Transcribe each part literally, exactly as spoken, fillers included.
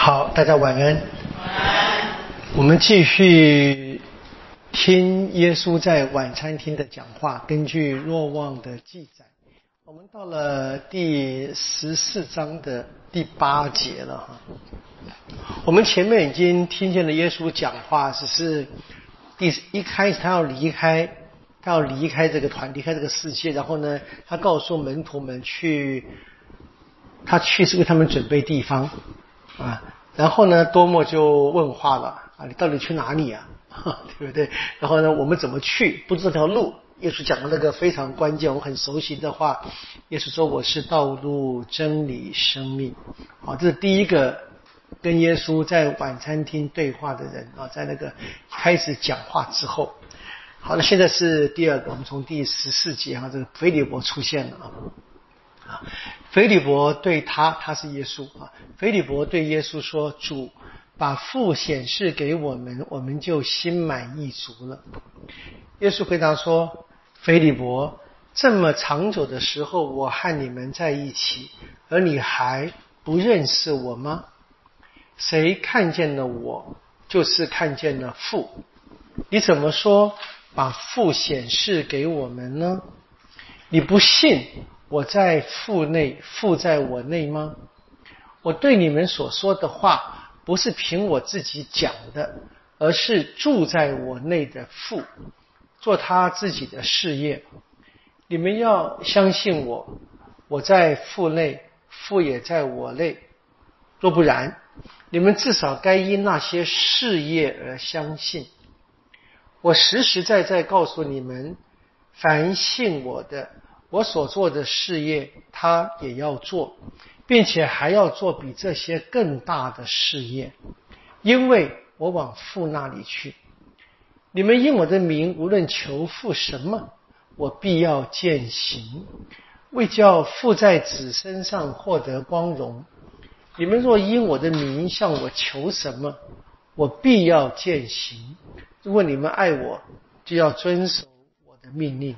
好，大家晚安。我们继续听耶稣在晚餐厅的讲话，根据若望的记载，我们到了第十四章的第八节了哈。我们前面已经听见了耶稣讲话，只是第一开始他要离开，他要离开这个团，离开这个世界，然后呢，他告诉门徒们去，他去是为他们准备地方啊。然后呢，多默就问话了啊，你到底去哪里啊？对不对？然后呢，我们怎么去？不知道这条路。耶稣讲的那个非常关键，我很熟悉的话。耶稣说：“我是道路、真理、生命。”好，这是第一个跟耶稣在晚餐厅对话的人啊，在那个开始讲话之后。好，那现在是第二个，我们从第十四节啊，这个腓利伯出现了啊。啊，腓利伯对他，他是耶稣啊。腓利伯对耶稣说：“主，把父显示给我们，我们就心满意足了。”耶稣回答说：“腓利伯，这么长久的时候，我和你们在一起，而你还不认识我吗？谁看见了我，就是看见了父。你怎么说把父显示给我们呢？你不信我在父内，父在我内吗？我对你们所说的话，不是凭我自己讲的，而是住在我内的父，做他自己的事业。你们要相信我，我在父内，父也在我内。若不然，你们至少该因那些事业而相信。我实实在在告诉你们，凡信我的，我所做的事业他也要做，并且还要做比这些更大的事业，因为我往父那里去。你们因我的名无论求父什么，我必要践行，为叫父在子身上获得光荣。你们若因我的名向我求什么，我必要践行。如果你们爱我，就要遵守我的命令。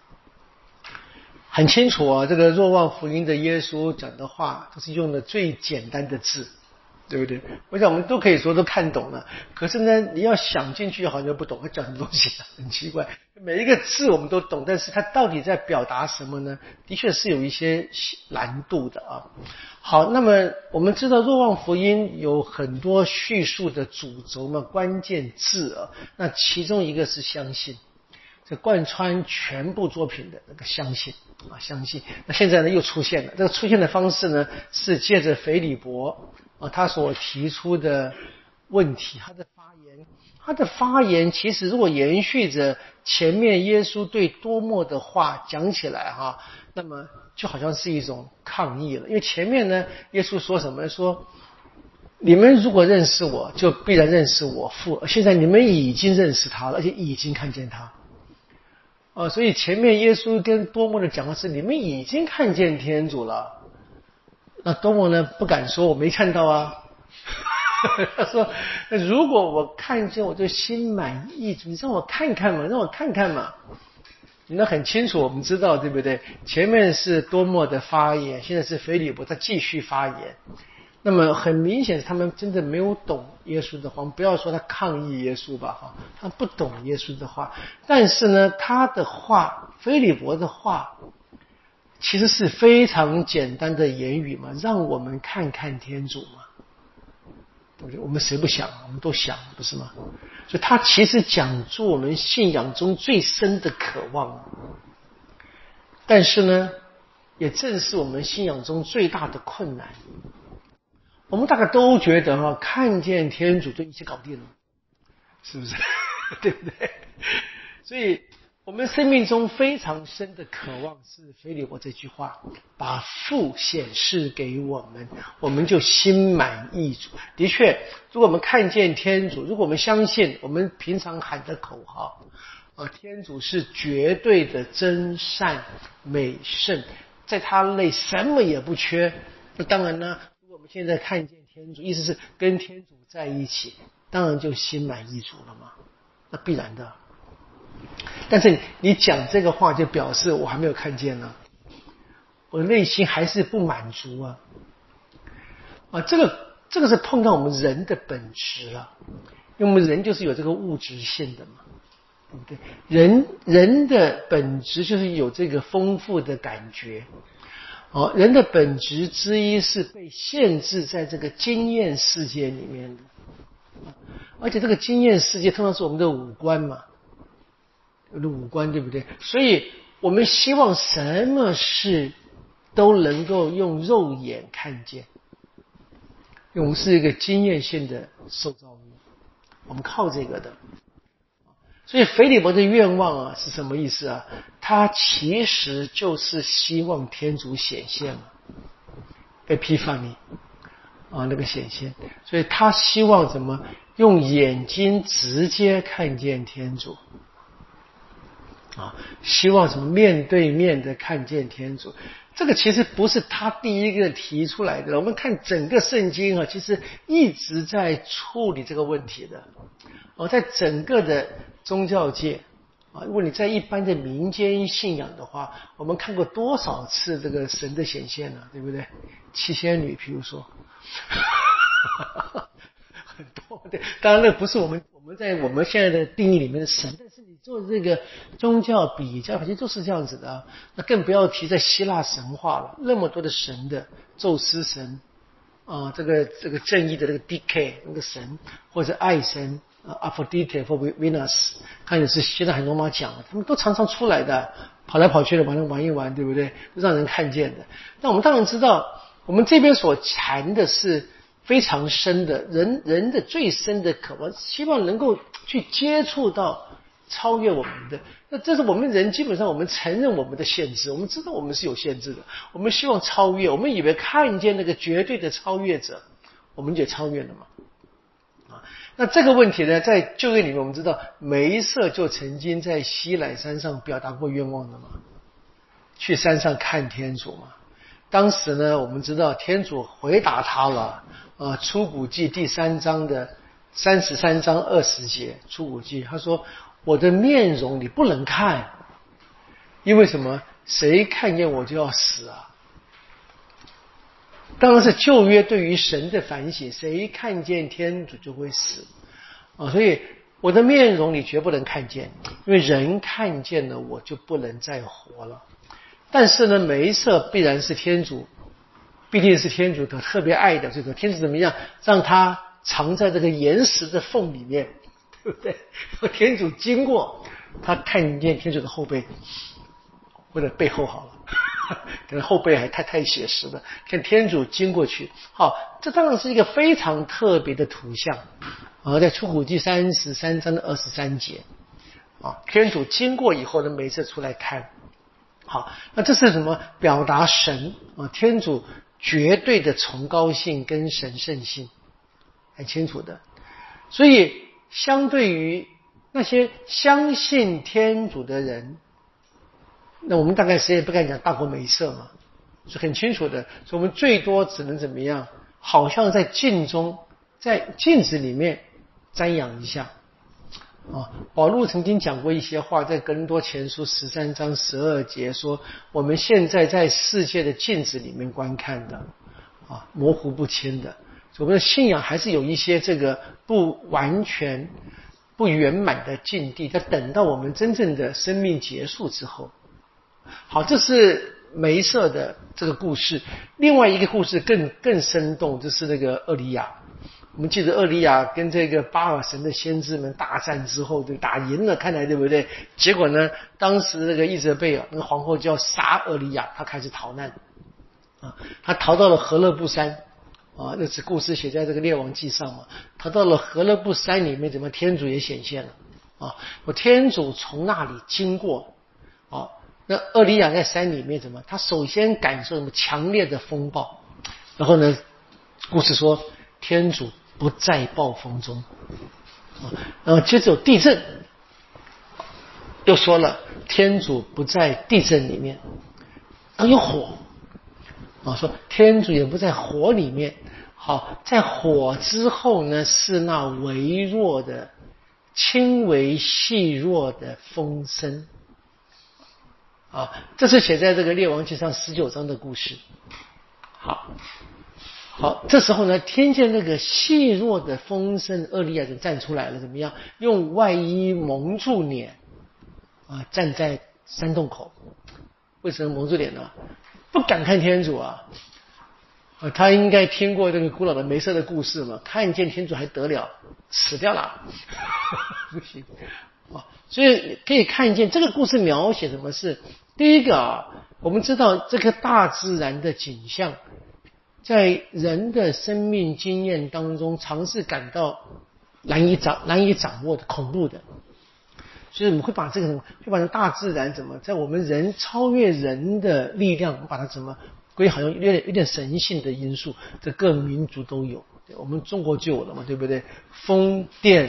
很清楚啊，这个若望福音的耶稣讲的话都是用的最简单的字，对不对？我想我们都可以说都看懂了，可是呢，你要想进去好像不懂，他讲什么东西很奇怪。每一个字我们都懂，但是他到底在表达什么呢？的确是有一些难度的啊。好，那么我们知道若望福音有很多叙述的主轴嘛，关键字啊，那其中一个是相信。这贯穿全部作品的那个相信啊，相信。那现在呢又出现了，这个出现的方式呢是借着腓利伯啊他所提出的问题，他的发言，他的发言其实如果延续着前面耶稣对多默的话讲起来哈、啊，那么就好像是一种抗议了，因为前面呢耶稣说什么？说你们如果认识我，就必然认识我父。现在你们已经认识他了，而且已经看见他。哦，所以前面耶稣跟多默的讲话是你们已经看见天主了，那多默呢不敢说我没看到啊，他说如果我看见我就心满意足，你让我看看嘛，让我看看嘛。那很清楚，我们知道对不对？前面是多默的发言，现在是腓利伯他继续发言。那么很明显他们真的没有懂耶稣的话，不要说他抗议耶稣吧哈，他不懂耶稣的话，但是呢他的话，腓利伯的话其实是非常简单的言语嘛，让我们看看天主嘛，对不对？我们谁不想？我们都想，不是吗？所以他其实讲出我们信仰中最深的渴望，但是呢也正是我们信仰中最大的困难。我们大概都觉得哈、啊，看见天主就一切搞定了，是不是？对不对？所以我们生命中非常深的渴望是腓利伯这句话，把父显示给我们，我们就心满意足。的确，如果我们看见天主，如果我们相信我们平常喊的口号啊，天主是绝对的真善美圣，在他内什么也不缺，那当然呢，我们现在看见天主，意思是跟天主在一起，当然就心满意足了嘛，那必然的。但是你讲这个话就表示我还没有看见呢，我内心还是不满足啊。啊，这个这个是碰到我们人的本质了，因为我们人就是有这个物质性的嘛，对不对？人人的本质就是有这个丰富的感觉。哦，人的本质之一是被限制在这个经验世界里面的，而且这个经验世界通常是我们的五官嘛，我们的五官对不对？所以我们希望什么事都能够用肉眼看见，因为我们是一个经验性的受造物，我们靠这个的。所以腓利门的愿望啊是什么意思啊？他其实就是希望天主显现嘛，Epiphany啊，那个显现。所以他希望怎么用眼睛直接看见天主啊？希望什么面对面的看见天主。这个其实不是他第一个提出来的，我们看整个圣经啊，其实一直在处理这个问题的。哦，在整个的宗教界啊，如果你在一般的民间信仰的话，我们看过多少次这个神的显现呢？对不对？七仙女，譬如说，很多。对，当然那不是我们我们在我们现在的定义里面的神，但是你做这个宗教比较，其实都是这样子的啊。那更不要提在希腊神话了，那么多的神的，宙斯神啊，这个这个正义的这个 D K 那个神，或者爱神。Aphrodite 或 Venus， 看也是希腊很多妈讲的，他们都常常出来的，跑来跑去的玩玩一玩，对不对？让人看见的。那我们当然知道，我们这边所谈的是非常深的，人人的最深的渴望，希望能够去接触到超越我们的。那这是我们人基本上我们承认我们的限制，我们知道我们是有限制的，我们希望超越，我们以为看见那个绝对的超越者，我们就超越了嘛。那这个问题呢，在旧约里面我们知道梅瑟就曾经在西乃山上表达过愿望的嘛，去山上看天主嘛。当时呢我们知道天主回答他了，呃，出谷记第三章的三十三章二十节，出谷记他说我的面容你不能看，因为什么？谁看见我就要死啊。当然是旧约对于神的反省，谁看见天主就会死啊！所以我的面容你绝不能看见，因为人看见了我就不能再活了。但是呢，梅瑟必然是天主，必定是天主的特别爱的，这个天主怎么样让他藏在这个岩石的缝里面，对不对？天主经过，他看见天主的后背或者背后好了。可能后背还太太写实了，看天主经过去，好，这当然是一个非常特别的图像啊，在出谷记三十三章的二十三节啊，天主经过以后呢，梅瑟出来看，好，那这是什么？表达神啊，天主绝对的崇高性跟神圣性，很清楚的。所以相对于那些相信天主的人。那我们大概谁也不敢讲大过梅瑟嘛，是很清楚的。所以我们最多只能怎么样？好像在镜中，在镜子里面瞻仰一下啊。保禄曾经讲过一些话，在哥林多前书十三章十二节说：我们现在在世界的镜子里面观看的啊，模糊不清的。所以我们的信仰还是有一些这个不完全、不圆满的境地，在等到我们真正的生命结束之后。好，这是梅瑟的这个故事。另外一个故事更更生动，就是那个厄里亚。我们记得厄里亚跟这个巴尔神的先知们大战之后，对，打赢了，看来对不对？结果呢，当时那个伊泽贝尔那个皇后就要杀厄里亚，他开始逃难啊，他逃到了何勒布山啊，那是故事写在这个列王记上嘛。逃到了何勒布山里面，怎么天主也显现了啊？我天主从那里经过啊。那厄里亚在山里面怎么？他首先感受什么强烈的风暴，然后呢，故事说天主不在暴风中，啊，然后接着有地震，又说了天主不在地震里面，然后有火，啊，说天主也不在火里面。好，在火之后呢，是那微弱的、轻微细弱的风声。啊，这是写在这个列王记上十九章的故事。好， 好，这时候呢，听见那个细弱的风声，厄利亚就站出来了，怎么样？用外衣蒙住脸，啊，站在山洞口。为什么蒙住脸呢？不敢看天主啊！啊，他应该听过这个古老的梅瑟的故事嘛，看见天主还得了，死掉了，不行啊！所以可以看见这个故事描写什么是第一个啊，我们知道这个大自然的景象，在人的生命经验当中，常是感到难以掌难以掌握的、恐怖的。所以我们会把这个会把大自然怎么在我们人超越人的力量，我们把它怎么归好像有点有点神性的因素，这各民族都有，我们中国就有了嘛，对不对？风电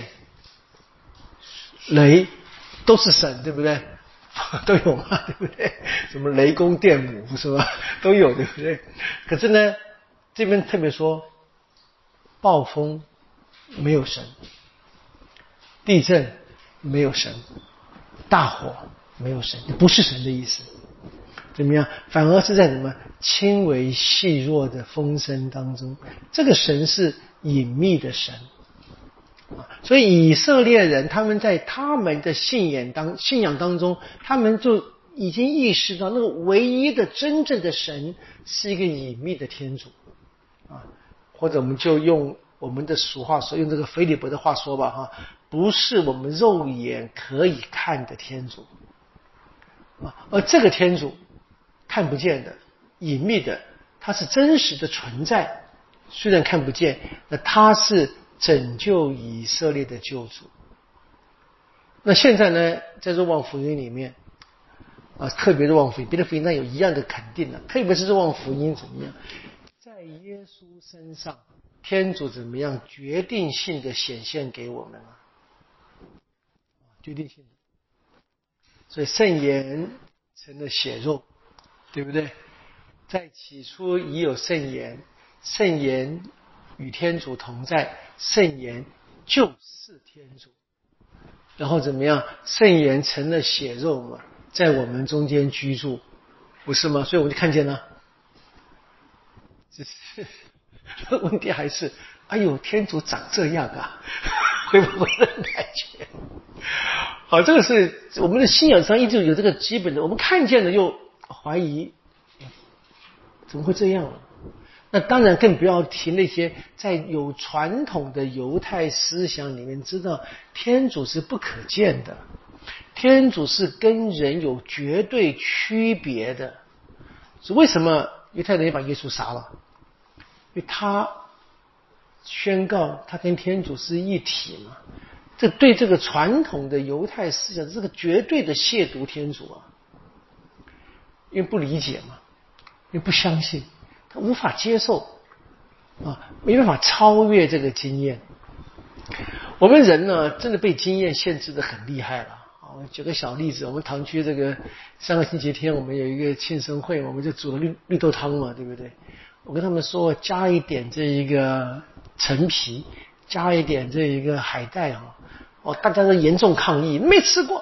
雷都是神，对不对？都有嘛，对不对？什么雷公电母是吧？都有，对不对？可是呢，这边特别说，暴风没有神，地震没有神，大火没有神，不是神的意思。怎么样？反而是在什么轻微细弱的风声当中，这个神是隐秘的神。所以以色列人他们在他们的信仰当信仰当中，他们就已经意识到那个唯一的真正的神是一个隐秘的天主啊，或者我们就用我们的俗话说，用这个腓立伯的话说吧哈，不是我们肉眼可以看的天主啊，而这个天主看不见的、隐秘的，它是真实的存在，虽然看不见，那它是拯救以色列的救主。那现在呢，在若望福音里面啊，特别若望福音，别的福音上有一样的肯定的，特别是若望福音怎么样，在耶稣身上，天主怎么样决定性的显现给我们了，决定性的。所以圣言成了血肉，对不对？在起初已有圣言，圣言与天主同在，圣言就是天主。然后怎么样？圣言成了血肉嘛，在我们中间居住，不是吗？所以我们就看见了。只是问题还是，哎呦，天主长这样啊，会不会的感觉？好，这个是我们的信仰上一直有这个基本的，我们看见了又怀疑，怎么会这样呢？那当然更不要提那些在有传统的犹太思想里面知道天主是不可见的，天主是跟人有绝对区别的。是为什么犹太人也把耶稣杀了？因为他宣告他跟天主是一体嘛，这对这个传统的犹太思想是个绝对的亵渎天主啊，因为不理解嘛，因为不相信，他无法接受啊，没办法超越这个经验。我们人呢，真的被经验限制的很厉害了。我举个小例子，我们堂区这个上个星期天我们有一个庆生会，我们就煮了绿绿豆汤嘛，对不对？我跟他们说加一点这一个陈皮，加一点这一个海带啊，哦，大家都严重抗议，没吃过，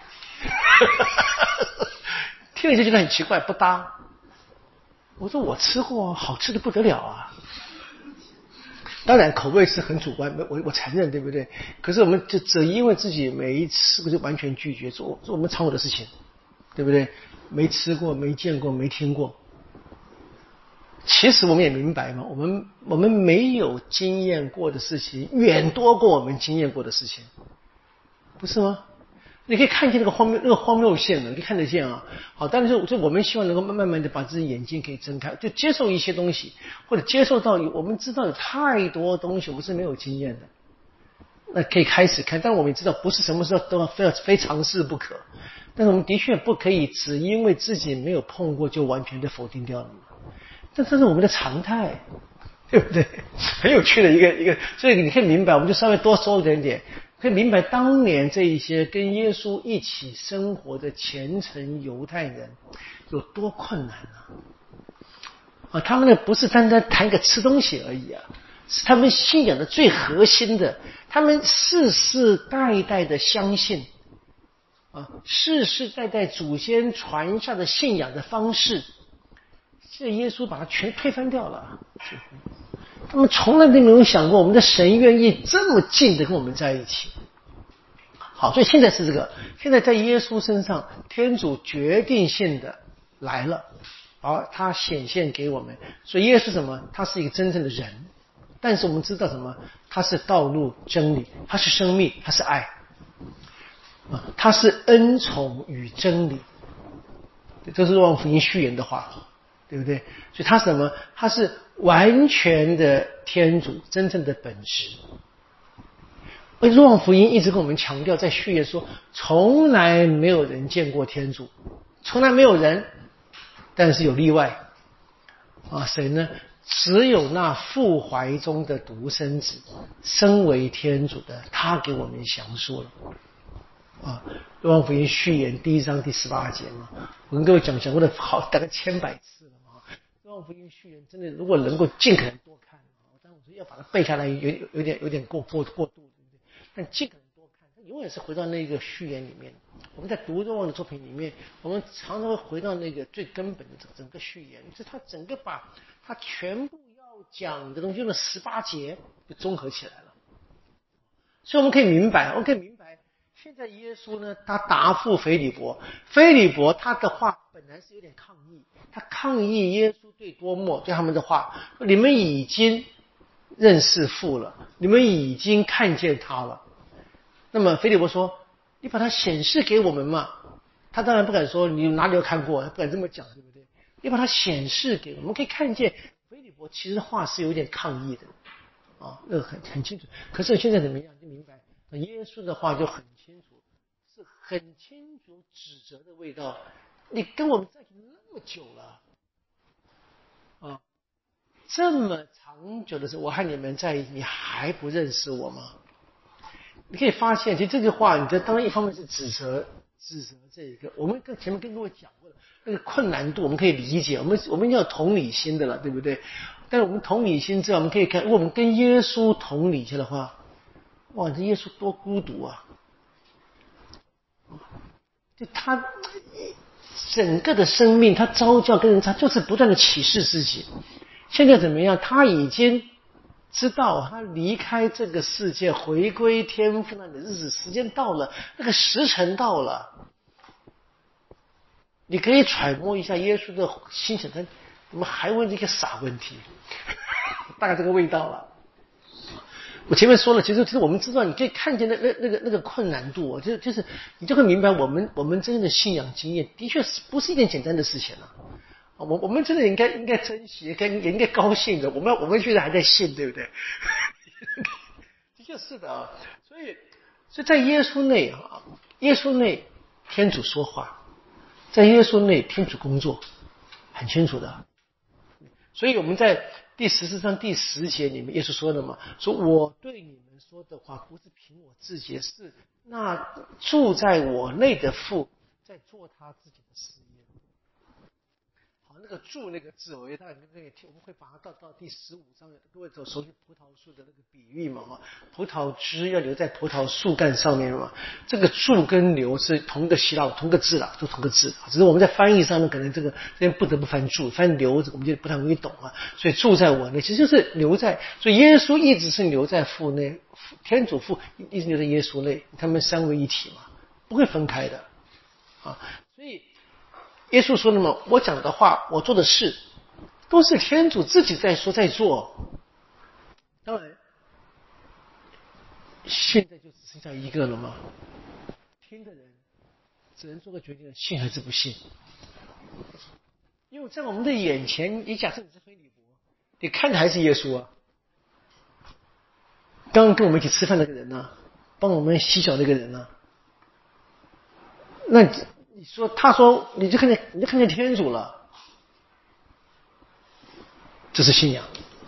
听了就觉得很奇怪，不搭。我说我吃过，好吃的不得了啊。当然口味是很主观，我我承认，对不对？可是我们就只因为自己没吃过就完全拒绝，做做我们常有的事情，对不对？没吃过、没见过、没听过。其实我们也明白嘛，我们我们没有经验过的事情，远多过我们经验过的事情，不是吗？你可以看见那个荒谬那个荒谬线的，你可以看得见啊。好，但是就我们希望能够慢慢慢的把自己眼睛可以睁开，就接受一些东西，或者接受到我们知道有太多东西我们是没有经验的，那可以开始看。但我们也知道不是什么时候都要非要非尝试不可，但是我们的确不可以只因为自己没有碰过就完全的否定掉了嘛。但这是我们的常态，对不对？很有趣的一个一个，所以你可以明白，我们就稍微多说一点点。可以明白当年这一些跟耶稣一起生活的虔诚犹太人有多困难啊！啊，他们呢不是单单谈个吃东西而已啊，是他们信仰的最核心的，他们世世代代的相信啊，世世代代祖先传下的信仰的方式，现在耶稣把它全推翻掉了。 他们从来都没有想过，我们的神愿意这么近的跟我们在一起。好，所以现在是这个，现在在耶稣身上，天主决定性的来了，而他显现给我们。所以耶稣什么？他是一个真正的人，但是我们知道什么？他是道路、真理，他是生命，他是爱，啊，他是恩宠与真理。这是若望福音序言的话，对不对？所以他是什么？他是完全的天主，真正的本质。而若望福音一直跟我们强调，在序言说，从来没有人见过天主，从来没有人，但是有例外啊，谁呢？只有那父怀中的独生子，身为天主的，他给我们详述了。啊，若望福音序言第一章第十八节嘛，我跟各位讲讲过的好大概千百次了嘛。若望福音序言真的，如果能够尽可能多看，但我说要把它背下来，有有点有点过过过度，对不对？但尽可能多看，它永远是回到那个序言里面。我们在读若望的作品里面，我们常常会回到那个最根本的整个序言，就是他整个把他全部要讲的东西用了十八节就综合起来了。所以我们可以明白，我们可以明白。现在耶稣呢，他答复腓利伯，腓利伯他的话本来是有点抗议，他抗议耶稣对多默对他们的话，你们已经认识父了，你们已经看见他了。那么腓利伯说，你把它显示给我们嘛？他当然不敢说你哪里有看过，不敢这么讲，对不对？你把它显示给我们，可以看见腓利伯其实话是有点抗议的啊，那个很很清楚。可是现在怎么样就明白，耶稣的话就很清楚，是很清楚指责的味道。你跟我们在一起那么久了啊，这么长久的时候，我和你们在一起，你还不认识我吗？你可以发现，其实这句话，你这当然一方面是指责指责这一个，我们跟前面跟各位讲过的那个困难度，我们可以理解，我们我们要有同理心的了，对不对？但是我们同理心之后，我们可以看，如果我们跟耶稣同理心的话，哇，这耶稣多孤独啊！就他整个的生命，他招教跟人，他就是不断的启示自己。现在怎么样？他已经知道，他离开这个世界，回归天父那里的日子时间到了，那个时辰到了。你可以揣摩一下耶稣的心想，他怎么还问这个傻问题？大概这个味道了。我前面说了，其实其实我们知道，你可以看见那那那个那个困难度，就是就是你就会明白，我们我们真正的信仰经验，的确是不是一件简单的事情啊。我我们真的应该应该珍惜，也应该高兴的。我们我们现在还在信，对不对？的确是的啊。所以所以在耶稣内啊，耶稣内天主说话，在耶稣内天主工作，很清楚的。所以我们在第十四章第十节里面，耶稣说的嘛，说我对你们说的话，不是凭我自己，是那住在我内的父在做他自己的事业。好，那个住那个字，我觉得大家可以听，我们会把它到到第十五章，各位走熟悉葡萄树的那个比喻嘛，葡萄枝要留在葡萄树干上面嘛，这个住跟留是同一个希腊同个字啦，都同个字，只是我们在翻译上面可能这个这边不得不翻住，翻留这个我们就不太容易懂啊。所以住在我内，其实就是留在，所以耶稣一直是留在父内，天主父一直留在耶稣内，他们三位一体嘛，不会分开的啊。所以耶稣说了嘛，我讲的话，我做的事，都是天主自己在说在做。当然，现在就只剩下一个了嘛，听的人只能做个决定，信还是不信。因为在我们的眼前，你假设你是腓利伯，你看的还是耶稣啊。刚刚跟我们一起吃饭那个人呢、啊，帮我们洗脚那个人呢、啊，那你说，他说，你就看见，你就看见天主了，这是信仰。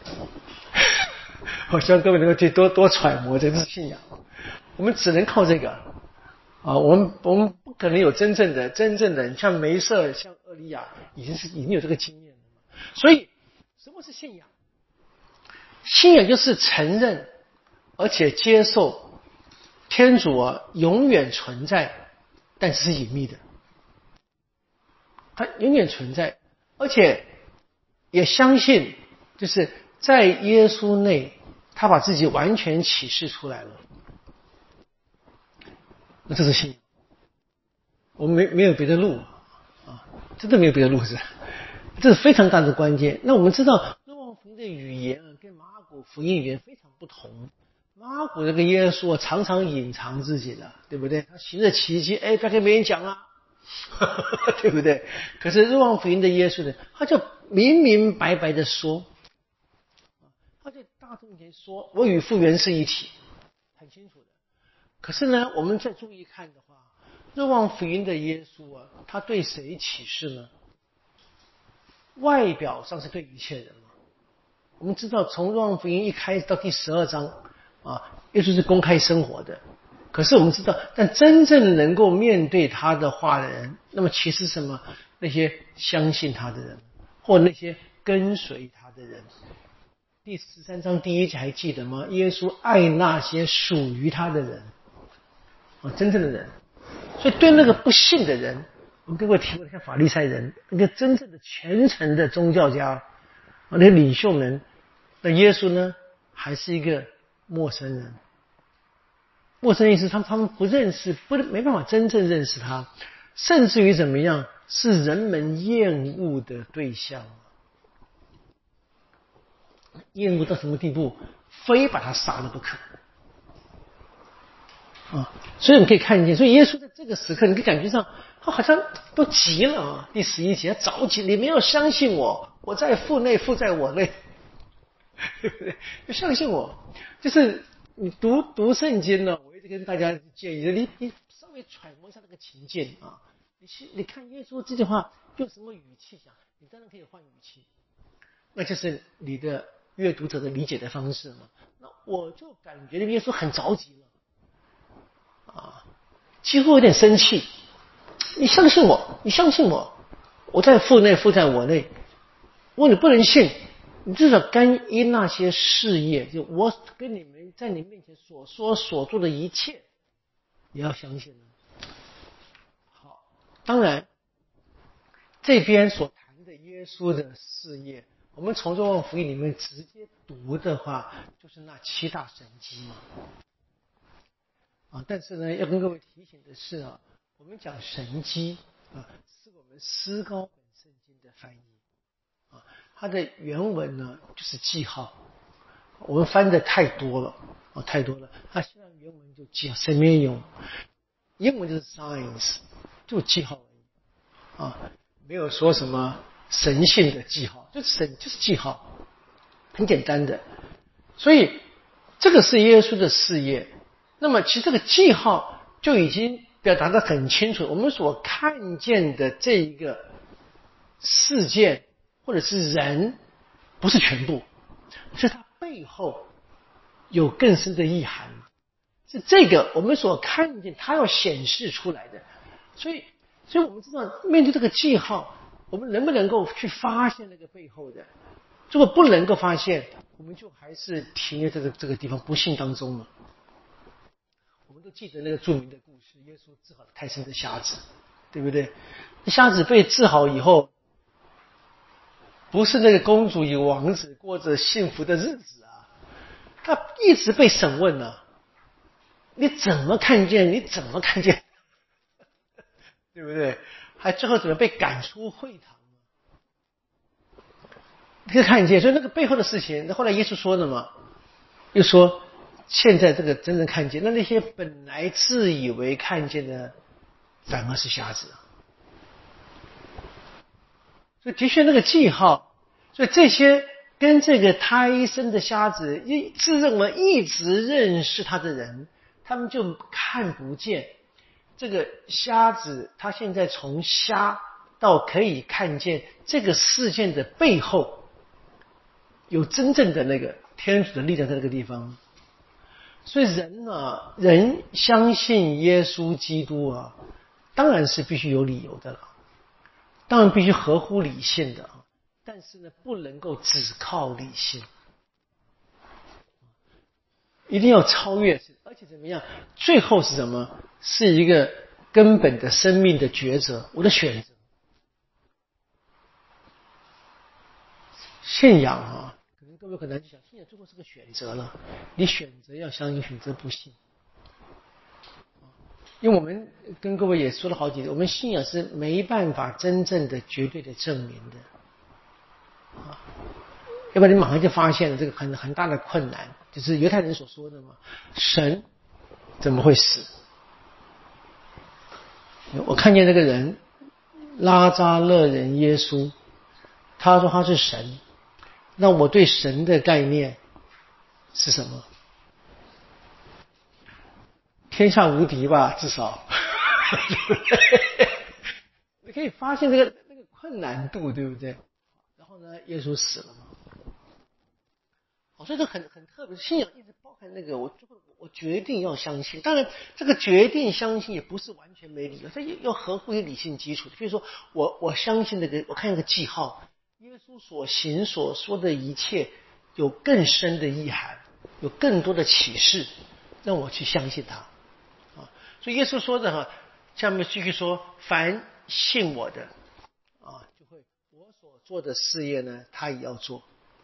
我希望各位能够去多多揣摩，这是信仰。我们只能靠这个啊，我们我们不可能有真正的真正的像梅瑟、像厄利亚，已经是已经有这个经验了。所以，什么是信仰？信仰就是承认而且接受天主啊永远存在，但是是隐秘的。它永远存在，而且也相信，就是在耶稣内，他把自己完全启示出来了。那这是信仰，我们没没有别的路啊，真的没有别的路子，这是非常大的关键。那我们知道，若望福音的语言啊，跟马可福音语言非常不同。马可这个耶稣啊，常常隐藏自己的，对不对？他行着奇迹，哎，不要跟别人讲啊，对不对？可是若望福音的耶稣呢，他就明明白白的说，他在大众前说，我与父原是一体，很清楚的。可是呢，我们再注意看的话，若望福音的耶稣啊，他对谁启示呢？外表上是对一切人嘛。我们知道，从若望福音一开始到第十二章啊，耶稣是公开生活的。可是我们知道，但真正能够面对他的话的人，那么其实什么？那些相信他的人，或那些跟随他的人。第十三章第一节还记得吗？耶稣爱那些属于他的人，啊，真正的人。所以对那个不信的人，我们各位提过，像法利赛人，那个真正的虔诚的宗教家，啊，那个领袖们，那耶稣呢，还是一个陌生人。陌生意思，他们他们不认识，不没办法真正认识他，甚至于怎么样，是人们厌恶的对象。厌恶到什么地步？非把他杀了不可。啊，所以你可以看见，所以耶稣在这个时刻，你可以感觉上他好像都急了啊。第十一节，着急，你们要相信我，我在父内，父在我内，对不对？要相信我，就是你读读圣经呢，我一直跟大家建议，你你稍微揣摩一下那个情境啊。你你看耶稣这句话用什么语气讲？你当然可以换语气，那就是你的阅读者的理解的方式嘛。那我就感觉耶稣很着急了。啊，几乎有点生气。你相信我，你相信我，我在父内，父在我内。如果你不能信，你至少该因那些事业，就我跟你们在你面前所说所做的一切，你要相信。好，当然这边所谈的耶稣的事业，我们从若望福音里面直接读的话，就是那七大神迹。啊，但是呢，要跟各位提醒的是啊，我们讲神迹啊，是我们思高本圣经的翻译啊，它的原文呢就是记号，我们翻的太多了啊，太多了。它现在原文就记号 semeion， 英文就是 signs， 就记号而已啊，没有说什么神性的记号，就神就是记号，很简单的。所以这个是耶稣的事业。那么其实这个记号就已经表达得很清楚，我们所看见的这一个事件或者是人不是全部，是它背后有更深的意涵，是这个我们所看见它要显示出来的。所以所以我们知道面对这个记号，我们能不能够去发现那个背后的，如果不能够发现，我们就还是停留在这个这个地方不幸当中了。我们都记得那个著名的故事，耶稣治好了太生的瞎子，对不对？瞎子被治好以后，不是那个公主与王子过着幸福的日子啊，他一直被审问呢、啊。你怎么看见？你怎么看见？对不对？还最后怎么被赶出会堂呢？你可以看见，所以那个背后的事情，后来耶稣说了嘛，又说。现在这个真正看见，那那些本来自以为看见的，反而是瞎子。所以的确那个记号，所以这些跟这个胎生的瞎子一自认为一直认识他的人，他们就看不见这个瞎子，他现在从瞎到可以看见这个事件的背后，有真正的那个天主的力量在这个地方。所以人啊，人相信耶稣基督啊，当然是必须有理由的了，当然必须合乎理性的，但是呢，不能够只靠理性，一定要超越，而且怎么样？最后是什么？是一个根本的生命的抉择，我的选择。信仰啊，可能各不会很难去想？信仰最后是个选择了，你选择要相信，选择不信。因为我们跟各位也说了好几次，我们信仰是没办法真正的、绝对的证明的啊，要不然你马上就发现了这个很很大的困难，就是犹太人所说的嘛，神怎么会死？我看见那个人拉扎勒人耶稣，他说他是神，那我对神的概念是什么？天下无敌吧，至少你可以发现这个那个困难度，对不对？然后呢，耶稣死了嘛。所以这很很特别，信仰一直包含那个我我决定要相信。当然，这个决定相信也不是完全没理由，这要合乎有理性基础的。比如说，我我相信那个，我看那个记号，耶稣所行所说的一切有更深的意涵，有更多的启示，让我去相信他啊。所以耶稣说的哈，下面继续说，凡信我的啊，就会我所做的事业呢，他也要做。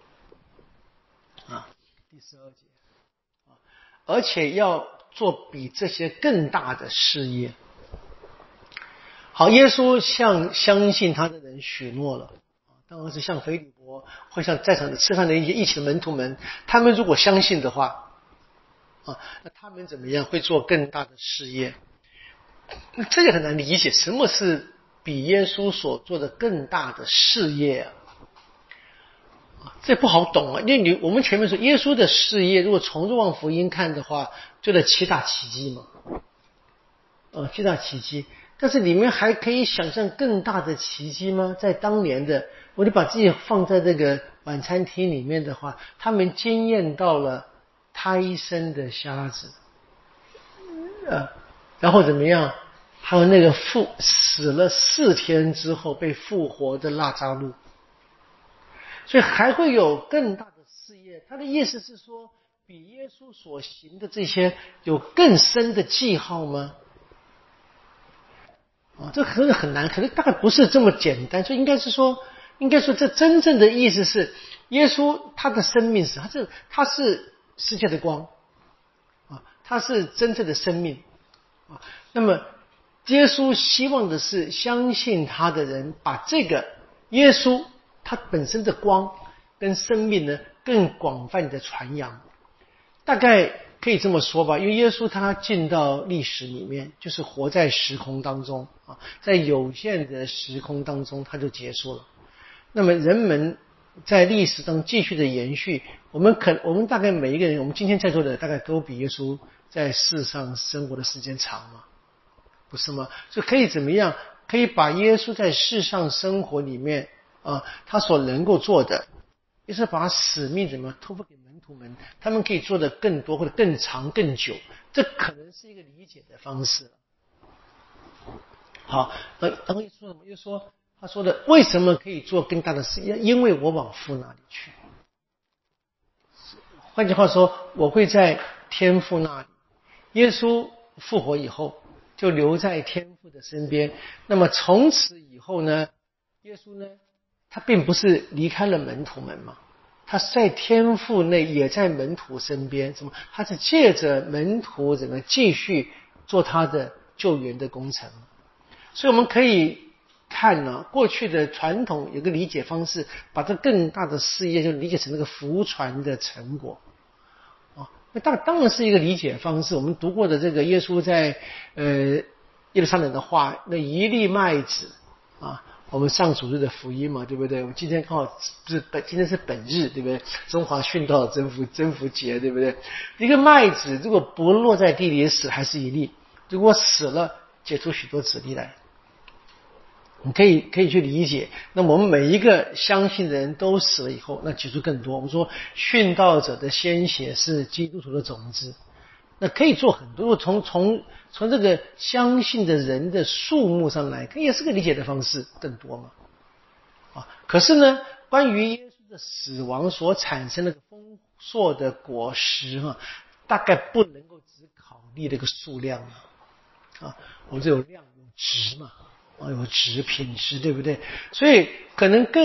啊，第十二节啊，而且要做比这些更大的事业。好，耶稣向相信他的人许诺了，啊，当然是向腓利伯，会向在场的吃饭的一些一起的门徒们，他们如果相信的话，啊，那他们怎么样会做更大的事业？那这也很难理解，什么是比耶稣所做的更大的事业啊？这不好懂啊，因为你我们前面说耶稣的事业，如果从若望福音看的话，就在七大奇迹嘛，呃，七大奇迹。但是里面还可以想象更大的奇迹吗？在当年的，我就把自己放在这个晚餐厅里面的话，他们惊艳到了胎生的瞎子，呃，然后怎么样？还有那个复死了四天之后被复活的拉扎路。所以还会有更大的事业，他的意思是说，比耶稣所行的这些有更深的记号吗？啊，这可能很难，可能大概不是这么简单，所以应该是说，应该说这真正的意思是，耶稣他的生命是，他是他是世界的光，啊，他是真正的生命，啊，那么耶稣希望的是相信他的人把这个耶稣他本身的光跟生命呢更广泛的传扬，大概可以这么说吧，因为耶稣他进到历史里面，就是活在时空当中啊，在有限的时空当中他就结束了。那么人们在历史中继续的延续，我们可我们大概每一个人，我们今天在座的大概都比耶稣在世上生活的时间长嘛，不是吗？所以可以怎么样？可以把耶稣在世上生活里面啊，他所能够做的，也是把使命怎么托付给门徒们，他们可以做的更多或者更长更久，这可能是一个理解的方式。好，呃，然后又说什么？又说他说的为什么可以做更大的事？因为我往父那里去。换句话说，我会在天父那里。耶稣复活以后，就留在天父的身边。那么从此以后呢，耶稣呢，他并不是离开了门徒们嘛，他在天父内，也在门徒身边。什么？他是借着门徒怎么继续做他的救援的工程。所以我们可以看呢、啊，过去的传统有个理解方式，把这更大的事业就理解成那个福传的成果。那当当然是一个理解方式。我们读过的这个耶稣在呃耶路撒冷的话，那一粒麦子啊，我们上主日的福音嘛，对不对？我们今天刚好是本今天是本日，对不对？中华殉道征服征服节，对不对？一个麦子如果不落在地里死，还是一粒；如果死了，结出许多子粒来。你可以可以去理解，那我们每一个相信的人都死了以后，那结出更多。我们说殉道者的鲜血是基督徒的种子，那可以做很多。从从从这个相信的人的数目上来看，也是个理解的方式，更多嘛。啊，可是呢，关于耶稣的死亡所产生的丰硕的果实啊，大概不能够只考虑这个数量啊，啊，我们这有量有值嘛。啊，有质品质，对不对？所以可能更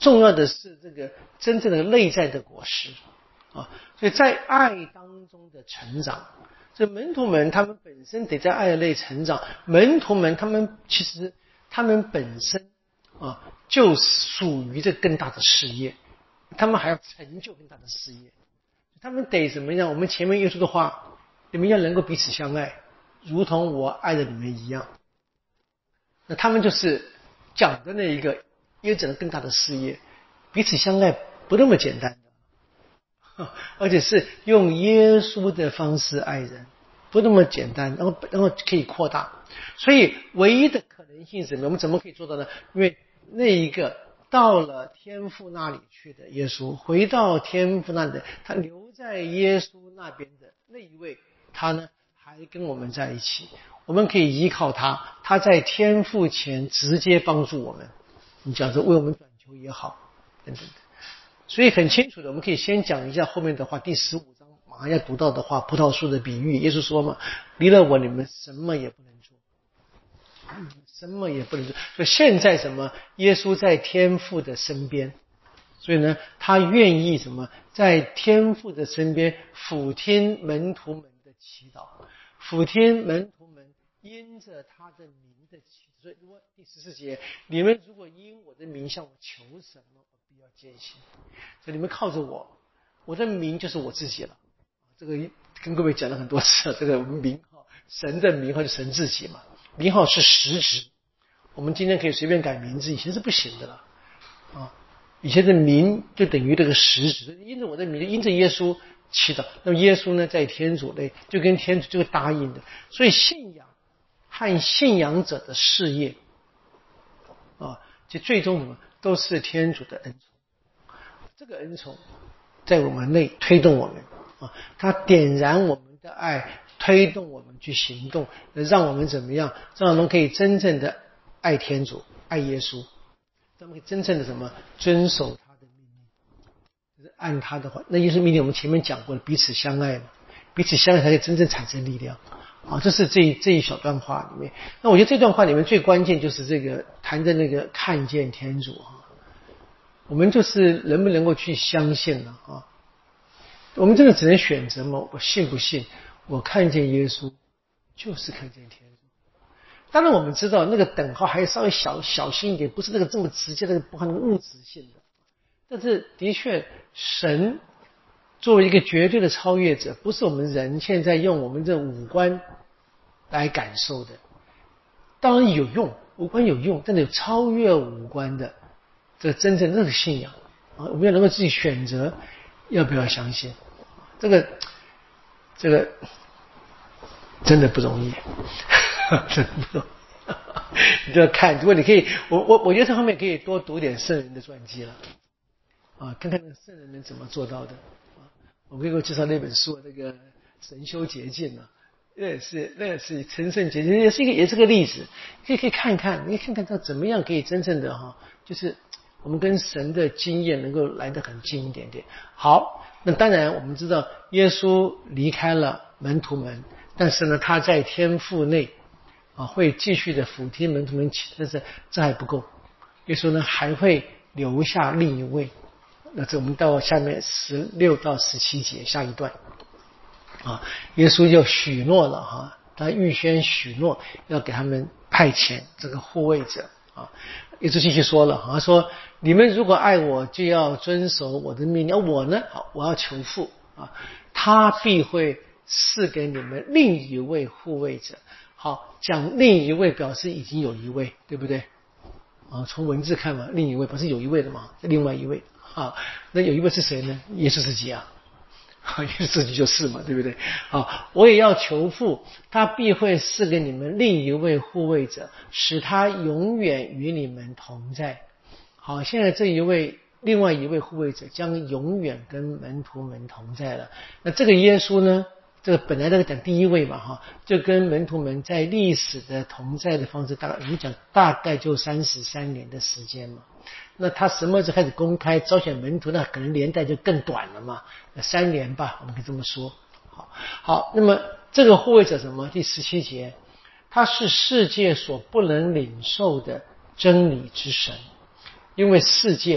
重要的是这个真正的内在的果实啊。所以在爱当中的成长，所以门徒们他们本身得在爱内成长。门徒们他们其实他们本身啊就属于这更大的事业，他们还要成就更大的事业。他们得怎么样？我们前面耶稣的话，你们要能够彼此相爱，如同我爱的你们一样。那他们就是讲的那一个耶整更大的事业，彼此相爱不那么简单的，而且是用耶稣的方式爱人，不那么简单，然后然后可以扩大。所以唯一的可能性是什么？我们怎么可以做到呢？因为那一个到了天父那里去的耶稣，回到天父那里的，他留在耶稣那边的那一位，他呢还跟我们在一起，我们可以依靠他，他在天父前直接帮助我们，你讲着为我们转求也好等等的。所以很清楚的，我们可以先讲一下后面的话，第十五章马上要读到的话，葡萄树的比喻。耶稣说嘛，离了我你们什么也不能做，什么也不能做。所以现在什么？耶稣在天父的身边，所以呢他愿意什么？在天父的身边俯听门徒们的祈祷，俯听门徒们因着他的名的祈祷。所以如果第十四节，你们如果因我的名向我求什么，我必要践行。所以你们靠着我，我的名就是我自己了。这个跟各位讲了很多次，这个名号，神的名号就神自己嘛，名号是实质。我们今天可以随便改名字，以前是不行的了啊。以前的名就等于这个实质，因着我的名，因着耶稣祈祷，那么耶稣呢在天主内就跟天主就会答应的。所以信仰和信仰者的事业啊，其实最终什么都是天主的恩宠。这个恩宠在我们内推动我们啊，它点燃我们的爱，推动我们去行动，让我们怎么样？让我们可以真正的爱天主，爱耶稣，让我们可以真正的什么遵守他的命令，就是按他的话。那耶稣命令我们前面讲过了，彼此相爱嘛，彼此相爱才可以真正产生力量。啊，这是这一这一小段话里面。那我觉得这段话里面最关键就是这个谈的那个看见天主啊，我们就是能不能够去相信呢？啊，我们真的只能选择吗？我信不信？我看见耶稣，就是看见天主。当然我们知道那个等号还稍微小小心一点，不是那个这么直接的，不含那个物质性的。但是的确，神作为一个绝对的超越者，不是我们人现在用我们这五官来感受的。当然有用，五官有用，但是有超越五官的这真正的信仰啊，我们要能够自己选择要不要相信。这个这个真的不容易，真的不容易。你就要看，如果你可以，我我我觉得这方面可以多读点圣人的传记了啊，看看那个圣人们怎么做到的啊。我可以给我介绍那本书，那个神修捷径啊，那也是那也是成圣捷径，也是一个也是个例子，可以可以看看，你可以看看他怎么样可以真正的哈，就是我们跟神的经验能够来得很近一点点。好，那当然我们知道耶稣离开了门徒们，但是呢他在天父内啊会继续的俯听门徒们祈，但是这还不够，耶稣呢还会留下另一位。那这我们到下面十六到十七节下一段啊，耶稣就许诺了哈，他预先许诺要给他们派遣这个护卫者啊。耶稣继续说了，他说你们如果爱我，就要遵守我的命令。我呢，好，我要求父啊，他必会赐给你们另一位护卫者。好，讲另一位表示已经有一位，对不对？啊，从文字看嘛，另一位不是有一位的嘛，另外一位啊，那有一位是谁呢？耶稣自己啊，耶稣自己就是嘛，对不对？啊，我也要求父，他必会赐给你们另一位护卫者，使他永远与你们同在。好，现在这一位另外一位护卫者将永远跟门徒们同在了。那这个耶稣呢？这个本来那个讲第一位嘛，哈，就跟门徒们在历史的同在的方式，大概我们讲大概就三十三年的时间嘛。那他什么时候开始公开招选门徒？那可能年代就更短了嘛，三年吧，我们可以这么说。好，好，那么这个护卫者什么？第十七节，他是世界所不能领受的真理之神，因为世界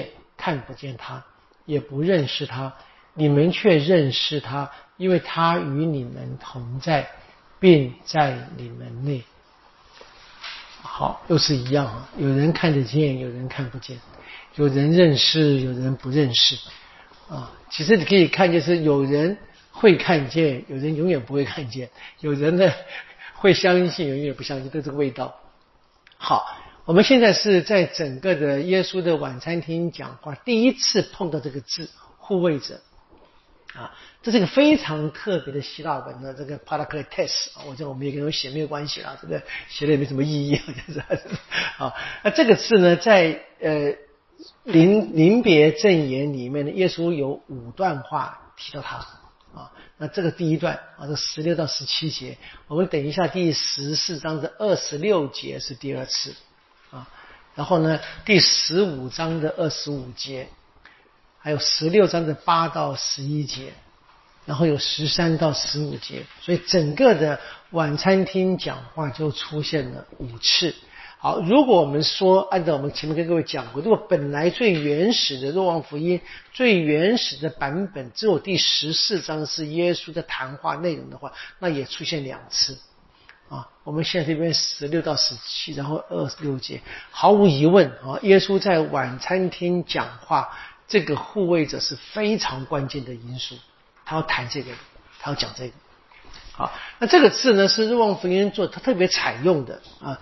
看不见他，也不认识他，你们却认识他，因为他与你们同在，并在你们内。好，又是一样啊，有人看得见，有人看不见，有人认识，有人不认识啊。其实你可以看，就是有人会看见，有人永远不会看见，有人呢会相信，永远不相信，都是这个味道。好，我们现在是在整个的耶稣的晚餐厅讲话，第一次碰到这个字护卫者啊，这是一个非常特别的希腊文的这个 parakletos 啊，我这我们也跟我写没有关系啦，这个写的也没什么意义，就是啊，那这个字呢，在呃临临别赠言里面呢，耶稣有五段话提到它啊，那这个第一段啊，这十六到十七节，我们等一下第十四章的二十六节是第二次啊，然后呢，第十五章的二十五节。还有十六章的八到十一节，然后有十三到十五节，所以整个的晚餐厅讲话就出现了五次。好，如果我们说按照我们前面跟各位讲过，如果本来最原始的若望福音最原始的版本只有第十四章是耶稣的谈话内容的话，那也出现两次啊。我们现在这边十六到十七，然后二十六节，毫无疑问啊，耶稣在晚餐厅讲话，这个护卫者是非常关键的因素，他要谈这个，他要讲这个。好，那这个字呢是若望福音做他特别采用的啊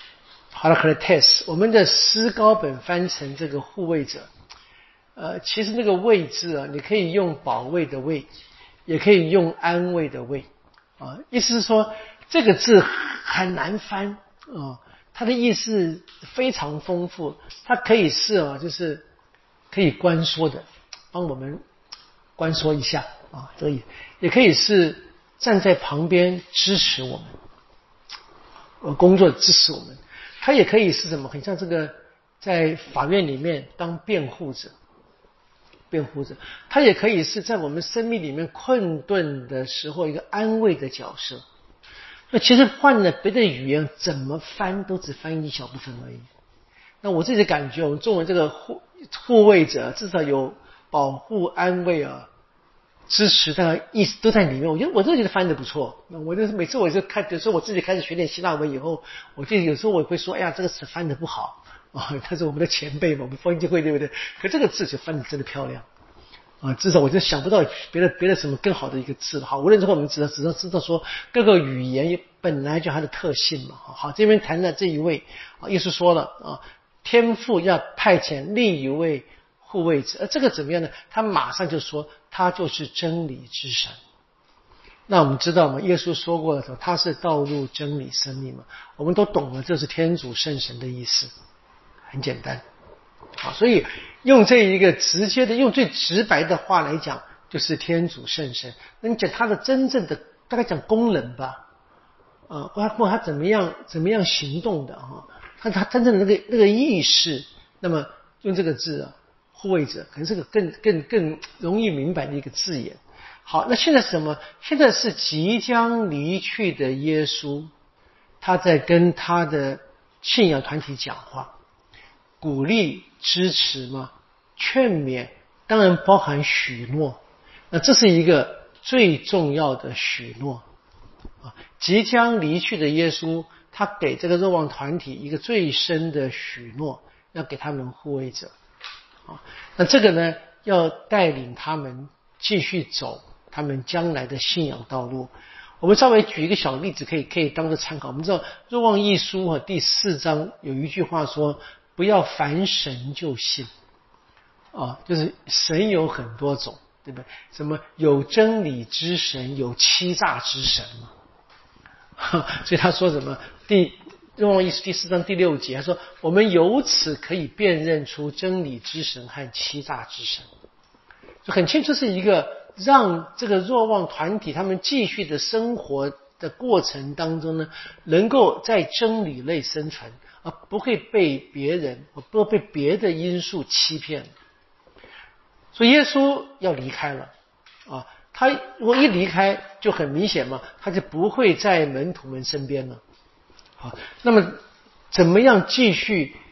parakletos， 我们的诗高本翻成这个护卫者。呃，其实那个卫字啊，你可以用保卫的卫，也可以用安慰的慰啊，意思是说这个字很难翻啊，它的意思非常丰富，它可以是啊，就是可以关说的，帮我们关说一下啊，这个也可以是站在旁边支持我们，呃，工作支持我们。它也可以是什么？很像这个在法院里面当辩护者，辩护者。它也可以是在我们生命里面困顿的时候一个安慰的角色。那其实换了别的语言，怎么翻都只翻一小部分而已。那我自己的感觉，我们中文这个护护卫者至少有保护、安慰啊、支持的意思都在里面。我觉得我真的觉得翻得不错。那我就是每次我就看，有时候我自己开始学点希腊文以后，我就有时候我会说，哎呀，这个词翻得不好啊。他是我们的前辈嘛，我们翻译会对不对？可这个字就翻得真的漂亮啊，至少我就想不到别的别的什么更好的一个字了。好，无论如何我们只要只要知道说各个语言本来就它的特性嘛。好，这边谈的这一位啊，耶稣说了啊。天父要派遣另一位护卫者，而这个怎么样呢？他马上就说他就是真理之神。那我们知道吗？耶稣说过了，他是道路、真理、生命嘛，我们都懂了，这是天主圣神的意思，很简单。好，所以用这一个直接的，用最直白的话来讲，就是天主圣神。那你讲他的真正的，大概讲功能吧，啊，或或他怎么样怎么样行动的哈。他他真正的那个那个意识，那么用这个字啊，护卫者可能是个更更更容易明白的一个字眼。好，那现在是什么？现在是即将离去的耶稣，他在跟他的信仰团体讲话，鼓励、支持嘛，劝勉，当然包含许诺。那这是一个最重要的许诺啊！即将离去的耶稣，他给这个若望团体一个最深的许诺，要给他们护卫者啊。那这个呢，要带领他们继续走他们将来的信仰道路。我们稍微举一个小例子，可以可以当做参考。我们知道若望一书啊第四章有一句话说：“不要凡神就信。”啊，就是神有很多种，对不对？什么有真理之神，有欺诈之神嘛。所以他说什么？第若望一书第四章第六节，他说：“我们由此可以辨认出真理之神和欺诈之神。”就很清楚是一个让这个若望团体他们继续的生活的过程当中呢，能够在真理内生存，而不会被别人不会被别的因素欺骗。所以耶稣要离开了啊，他如果一离开就很明显嘛，他就不会在门徒们身边了。好，那么怎么样继续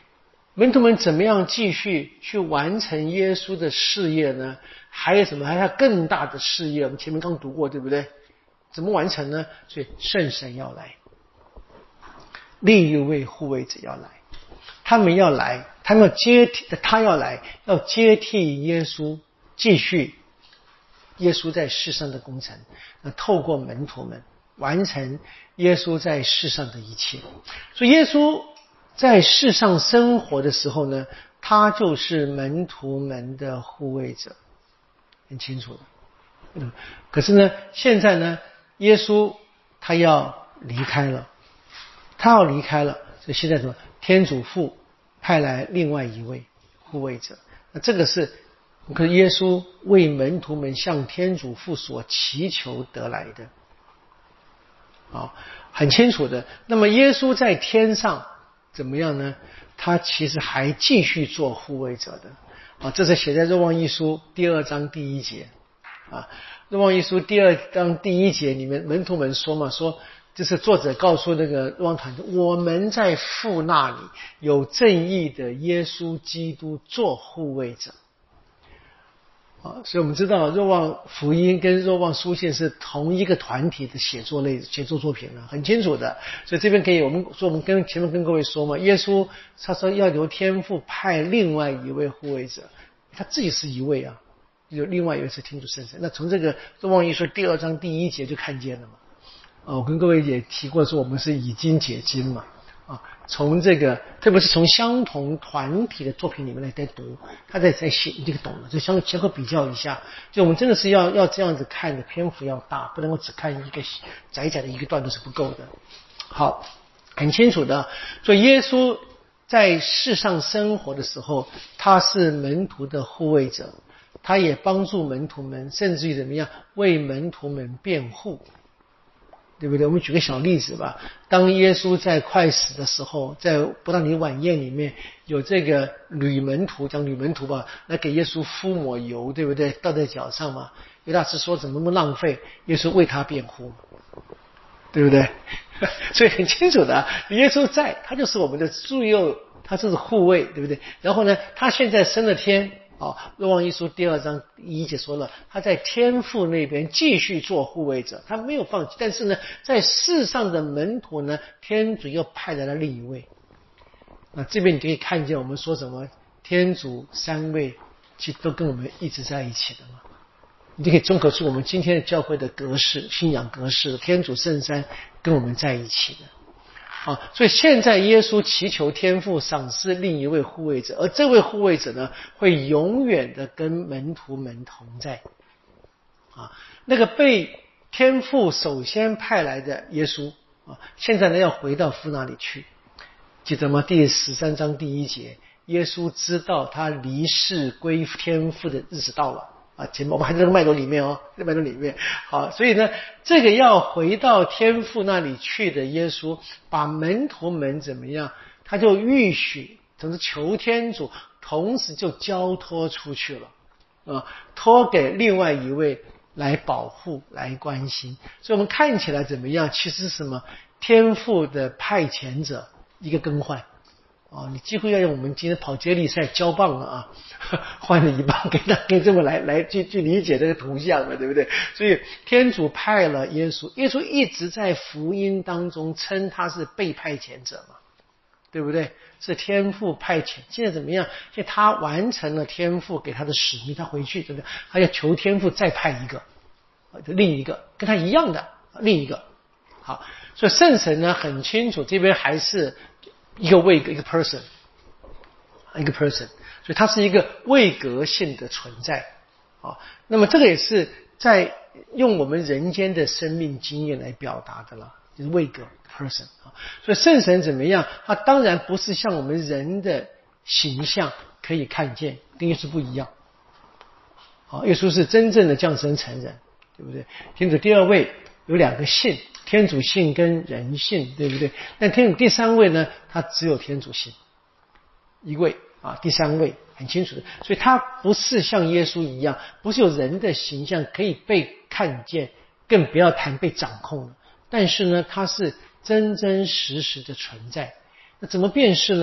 门徒们怎么样继续去完成耶稣的事业呢？还有什么？还有更大的事业，我们前面刚读过，对不对？怎么完成呢？所以圣神要来，另一位护卫者要来，他们要来，他们要接替，他要来，要接替耶稣，继续耶稣在世上的工程，那透过门徒们完成耶稣在世上的一切。所以耶稣在世上生活的时候呢，他就是门徒们的护卫者，很清楚的。嗯，可是呢，现在呢，耶稣他要离开了，他要离开了，所以现在什么？天主父派来另外一位护卫者。那这个是可是耶稣为门徒们向天主父所祈求得来的。啊，很清楚的。那么耶稣在天上怎么样呢？他其实还继续做护卫者的。啊，这是写在若望一书第二章第一节。啊，若望一书第二章第一节里面，门徒们说嘛，说就是作者告诉那个若望团队，我们在父那里有正义的耶稣基督做护卫者。啊，所以我们知道若望福音跟若望书信是同一个团体的写作类写作作品了，很清楚的。所以这边可以我们说，我们跟前面跟各位说嘛，耶稣他说要由天父派另外一位护卫者，他自己是一位啊，有另外一位是天主圣神。那从这个若望一书第二章第一节就看见了嘛。啊，我跟各位也提过说，我们是以经解经嘛。啊，从这个特别是从相同团体的作品里面来在读，他在在写这个懂了，就相前后比较一下。就我们真的是要要这样子看的，篇幅要大，不能够只看一个窄窄的一个段都是不够的。好，很清楚的。所以耶稣在世上生活的时候，他是门徒的护卫者，他也帮助门徒们，甚至于怎么样为门徒们辩护。对不对？我们举个小例子吧。当耶稣在快死的时候，在伯大尼晚宴里面有这个女门徒，讲女门徒吧，来给耶稣敷抹油，对不对？倒在脚上嘛。犹大师说怎么那么浪费？耶稣为他辩护，对不对？所以很清楚的啊，耶稣在，他就是我们的助佑，他就是护卫，对不对？然后呢，他现在升了天。哦，若望一书第二章一节说了，他在天父那边继续做护卫者，他没有放弃。但是呢，在世上的门徒呢，天主又派来了另一位。那这边你可以看见我们说什么，天主三位其实都跟我们一直在一起的嘛。你就可以综合出我们今天的教会的格式，信仰格式，天主圣三跟我们在一起的。啊，所以现在耶稣祈求天父赏赐另一位护卫者，而这位护卫者呢，会永远的跟门徒们同在。啊，那个被天父首先派来的耶稣啊，现在呢要回到父那里去，记得吗？第十三章第一节，耶稣知道他离世归天父的日子到了。啊，前面我们还在那个脉络里面哦，在脉络里面。好，所以呢，这个要回到天父那里去的耶稣，把门徒们怎么样？他就预许，总是求天主，同时就交托出去了，啊，托给另外一位来保护、来关心。所以我们看起来怎么样？其实是什么？天父的派遣者一个更换。哦，你几乎要用我们今天跑接力赛交棒了啊，换了一棒给他，可以这么来来去去理解这个图像了，对不对？所以天主派了耶稣，耶稣一直在福音当中称他是被派遣者嘛，对不对？是天父派遣。现在怎么样？现在他完成了天父给他的使命，他回去，对不对？他要求天父再派一个，另一个跟他一样的另一个。好，所以圣神呢很清楚，这边还是一个位格，一个 person， 一个 person， 所以它是一个位格性的存在。啊，那么这个也是在用我们人间的生命经验来表达的了，就是位格 person。啊，所以圣神怎么样？它当然不是像我们人的形象可以看见，跟耶稣不一样。啊，耶稣是真正的降生成人，对不对？天主第二位有两个性。天主性跟人性，对不对？但天主第三位呢，他只有天主性一位啊，第三位很清楚的，所以他不是像耶稣一样，不是有人的形象可以被看见，更不要谈被掌控了。但是呢，他是真真实实的存在。那怎么辨识呢？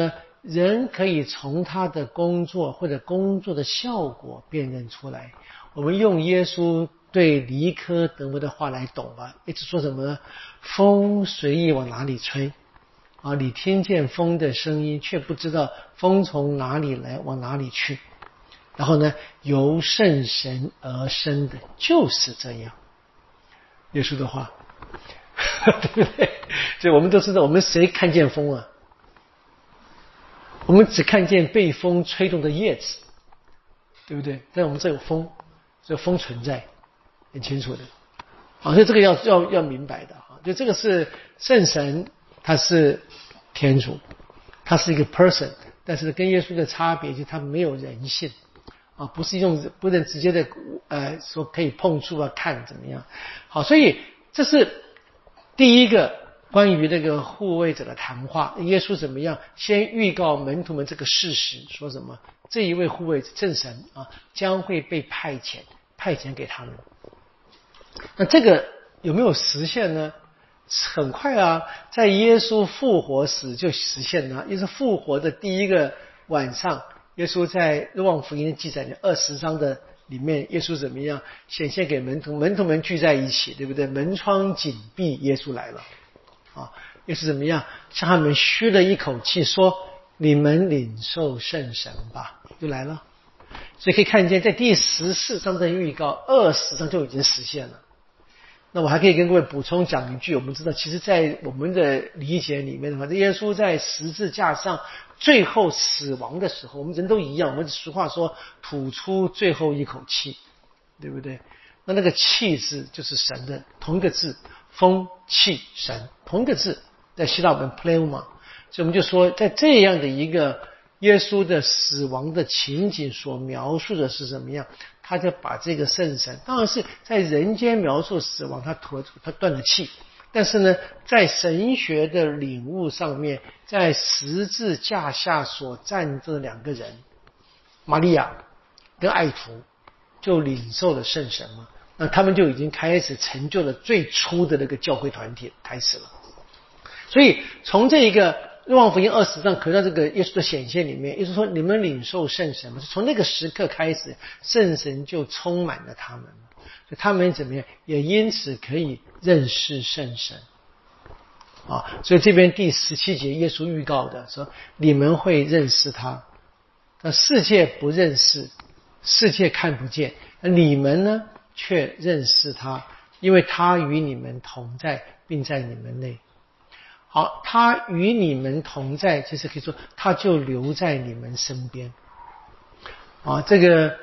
人可以从他的工作或者工作的效果辨认出来。我们用耶稣对尼科德摩的话来懂吧，一直说什么呢？风随意往哪里吹啊，你听见风的声音，却不知道风从哪里来，往哪里去。然后呢，由圣神而生的就是这样。耶稣的话，对不对？所以我们都知道，我们谁看见风啊？我们只看见被风吹动的叶子，对不对？但我们这有风，这风存在，很清楚的。好，所以这个要要要明白的哈，就这个是圣神，他是天主，他是一个 person， 但是跟耶稣的差别就是他没有人性啊，不是用不能直接的呃说可以碰触啊看怎么样。好，所以这是第一个。关于那个护卫者的谈话，耶稣怎么样？先预告门徒们这个事实，说什么？这一位护卫者圣神啊，将会被派遣，派遣给他们。那这个有没有实现呢？很快啊，在耶稣复活时就实现了。耶稣复活的第一个晚上，耶稣在若望福音记载的二十章的里面，耶稣怎么样显现给门徒？门徒们聚在一起，对不对？门窗紧闭，耶稣来了。啊，又是怎么样？向他们吁了一口气，说：“你们领受圣神吧。”就来了。所以可以看见，在第十四章的预告，二十章就已经实现了。那我还可以跟各位补充讲一句，我们知道，其实，在我们的理解里面的话，耶稣在十字架上最后死亡的时候，我们人都一样，我们俗话说吐出最后一口气，对不对？那那个气字就是神的同一个字。风气神同一个字，在希腊文 pneuma， 所以我们就说，在这样的一个耶稣的死亡的情景所描述的是什么样？他就把这个圣神，当然是在人间描述死亡，他脱他断了气，但是呢，在神学的领悟上面，在十字架下所站这两个人，玛利亚跟爱徒，就领受了圣神嘛。那他们就已经开始成就了最初的那个教会团体开始了。所以从这一个若望福音二十章可到这个耶稣的显现里面，耶稣说你们领受圣神嘛，从那个时刻开始，圣神就充满了他们，所以他们怎么样，也因此可以认识圣神啊。所以这边第十七节耶稣预告的说，你们会认识他，那世界不认识，世界看不见，你们呢却认识他，因为他与你们同在，并在你们内。好，他与你们同在，其实可以说他就留在你们身边。啊，这个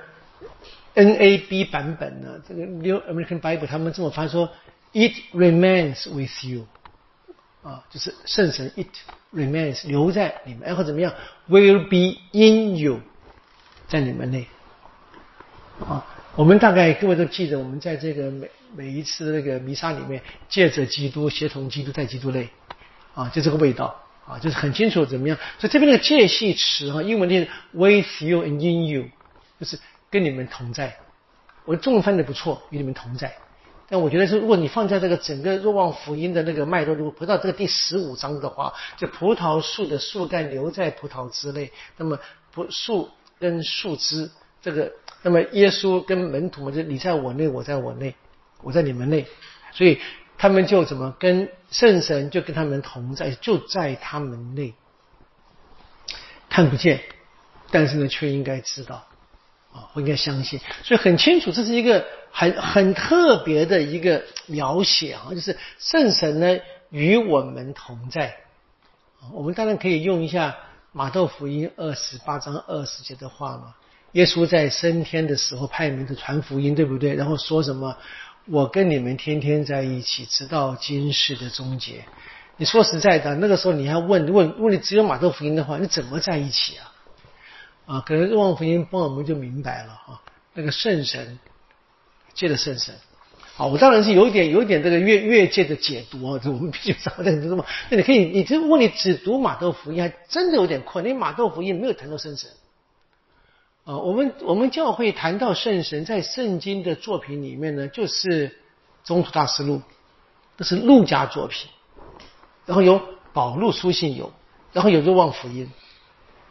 N A B 版本呢，这个 New American Bible 他们这么翻说 ，It remains with you， 啊，就是圣神 It remains 留在你们，然后怎么样 ，will be in you， 在你们内。啊。我们大概各位都记得，我们在这个每每一次那个弥撒里面，借着基督，协同基督，在基督内，啊，就这个味道啊，就是很清楚怎么样。所以这边那个介系词啊，英文念 with you and in you， 就是跟你们同在。我中文翻的不错，与你们同在。但我觉得是，如果你放在这个整个若望福音的那个脉络，如果回到这个第十五章的话，就葡萄树的树干留在葡萄枝内，那么葡树跟树枝。这个，那么耶稣跟门徒们就你在我内，我在我内，我在你们内，所以他们就怎么跟圣神就跟他们同在，就在他们内，看不见，但是呢却应该知道啊，我应该相信，所以很清楚，这是一个很很特别的一个描写啊，就是圣神呢与我们同在。我们当然可以用一下马窦福音二十八章二十节的话嘛。耶稣在升天的时候派门徒传福音，对不对？然后说什么？我跟你们天天在一起，直到今世的终结。你说实在的，那个时候你还问问，如果你只有马窦福音的话，你怎么在一起啊？啊，可能若望福音帮我们就明白了啊，那个圣神，借着圣神。好，我当然是有一点有一点这个越越界的解读啊，我们必须找这个什么？那你可以，你如果你只读马窦福音，还真的有点困难，因为马窦福音没有谈到圣神。啊，我们我们教会谈到圣神，在圣经的作品里面呢，就是宗徒大事录，这是路加作品，然后有保禄书信有，然后有若望福音，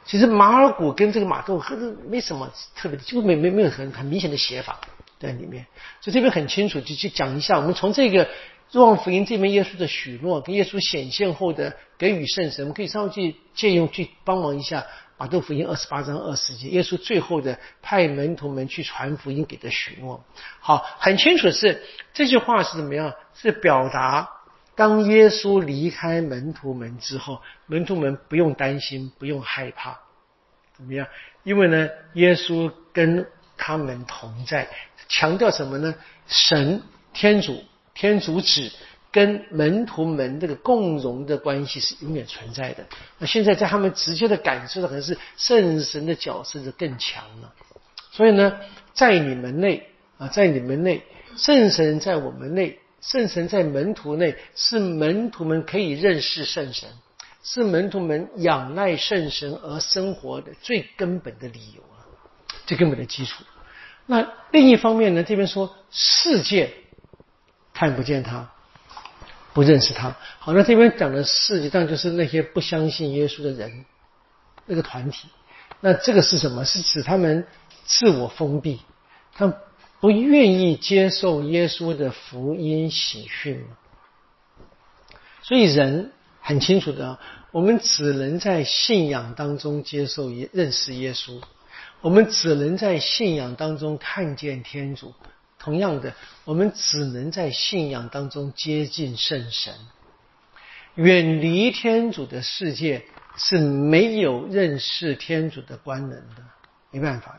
其实马尔谷跟这个马窦没什么特别的，几乎没没没有很很明显的写法在里面，所以这边很清楚就去讲一下，我们从这个若望福音这边耶稣的许诺跟耶稣显现后的给予圣神，我们可以稍微去借用去帮忙一下马窦福音二十八章二十节，耶稣最后的派门徒们去传福音给的许诺。好，很清楚的是这句话是怎么样，是表达当耶稣离开门徒们之后，门徒们不用担心，不用害怕，怎么样？因为呢，耶稣跟他们同在，强调什么呢？神、天主、天主子跟门徒们这个共融的关系是永远存在的。那现在在他们直接的感受的可能是圣神的角色就更强了。所以呢，在你们内啊，在你们内，圣神在我们内。圣神在门徒内，是门徒们可以认识圣神，是门徒们仰赖圣神而生活的最根本的理由啊，最根本的基础。那另一方面呢，这边说世界看不见他，不认识他。好，那这边讲的世界当然就是那些不相信耶稣的人，那个团体。那这个是什么？是指他们自我封闭，他们不愿意接受耶稣的福音喜讯嘛？所以人很清楚的，我们只能在信仰当中接受认识耶稣，我们只能在信仰当中看见天主。同样的，我们只能在信仰当中接近圣神。远离天主的世界是没有认识天主的官能的，没办法的。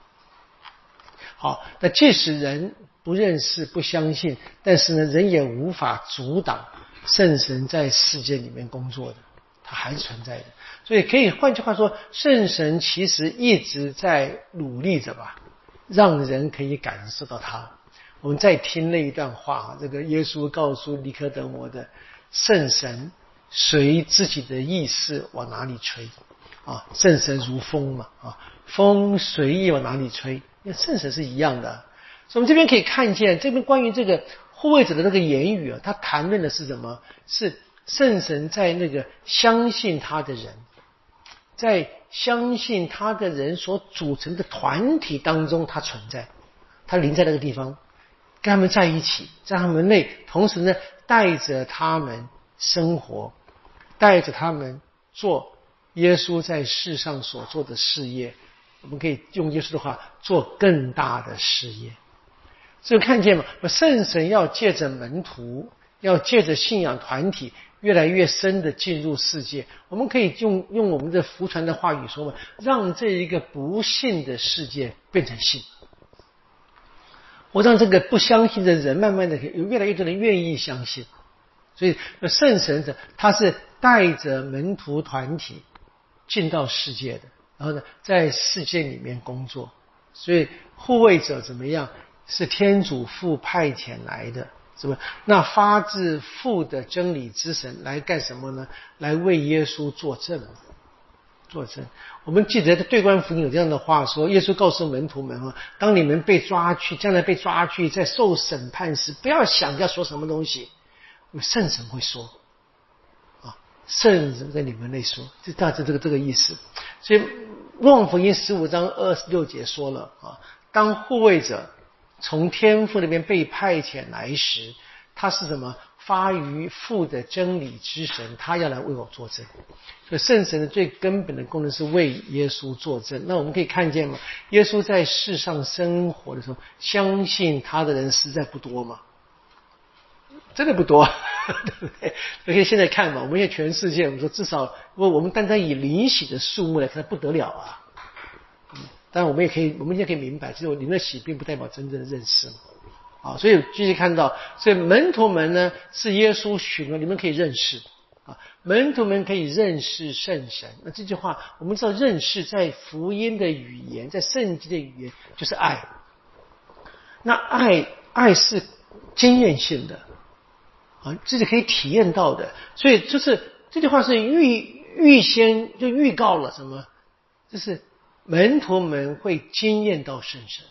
好，那即使人不认识不相信，但是呢，人也无法阻挡圣神在世界里面工作的，它还是存在的。所以可以换句话说，圣神其实一直在努力着吧，让人可以感受到他。我们再听那一段话，这个耶稣告诉尼科德摩的，圣神随自己的意识往哪里吹啊，圣神如风嘛啊，风随意往哪里吹，因为圣神是一样的。所以我们这边可以看见，这边关于这个护卫者的那个言语啊，他谈论的是什么？是圣神在那个相信他的人，在相信他的人所组成的团体当中，他存在，他临在那个地方，跟他们在一起，在他们内，同时呢，带着他们生活，带着他们做耶稣在世上所做的事业。我们可以用耶稣的话，做更大的事业。所以看见吗？圣神要借着门徒，要借着信仰团体越来越深的进入世界。我们可以用用我们的福传的话语说嘛，让这一个不信的世界变成信，我让这个不相信的人慢慢的有越来越多人愿意相信。所以圣神者他是带着门徒团体进到世界的，然后呢，在世界里面工作。所以护卫者怎么样？是天主父派遣来的，是吧？那发自父的真理之神来干什么呢？来为耶稣作证，作证。我们记得在对观福音有这样的话说，耶稣告诉门徒们啊，当你们被抓去，将来被抓去，在受审判时，不要想要说什么东西，圣神会说。圣人在你们内说，这大致这个这个意思。所以若望福音十五章二十六节说了啊，当护卫者从天父那边被派遣来时，他是什么？发于父的真理之神，他要来为我作证。所以圣神的最根本的功能是为耶稣作证。那我们可以看见嘛，耶稣在世上生活的时候，相信他的人实在不多嘛，真的不多，对不对？所以现在看嘛，我们现在全世界，我们说至少，如果我们单单以灵洗的数目来看，不得了啊。嗯，当然我们也可以，我们现在可以明白，其实灵的洗并不代表真正的认识嘛。啊，所以继续看到，所以门徒们呢是耶稣许诺，你们可以认识啊，门徒们可以认识圣神。那这句话我们知道，认识在福音的语言，在圣经的语言就是爱。那爱爱是经验性的啊，这是可以体验到的。所以就是这句话是预预先就预告了什么？就是门徒们会经验到圣神。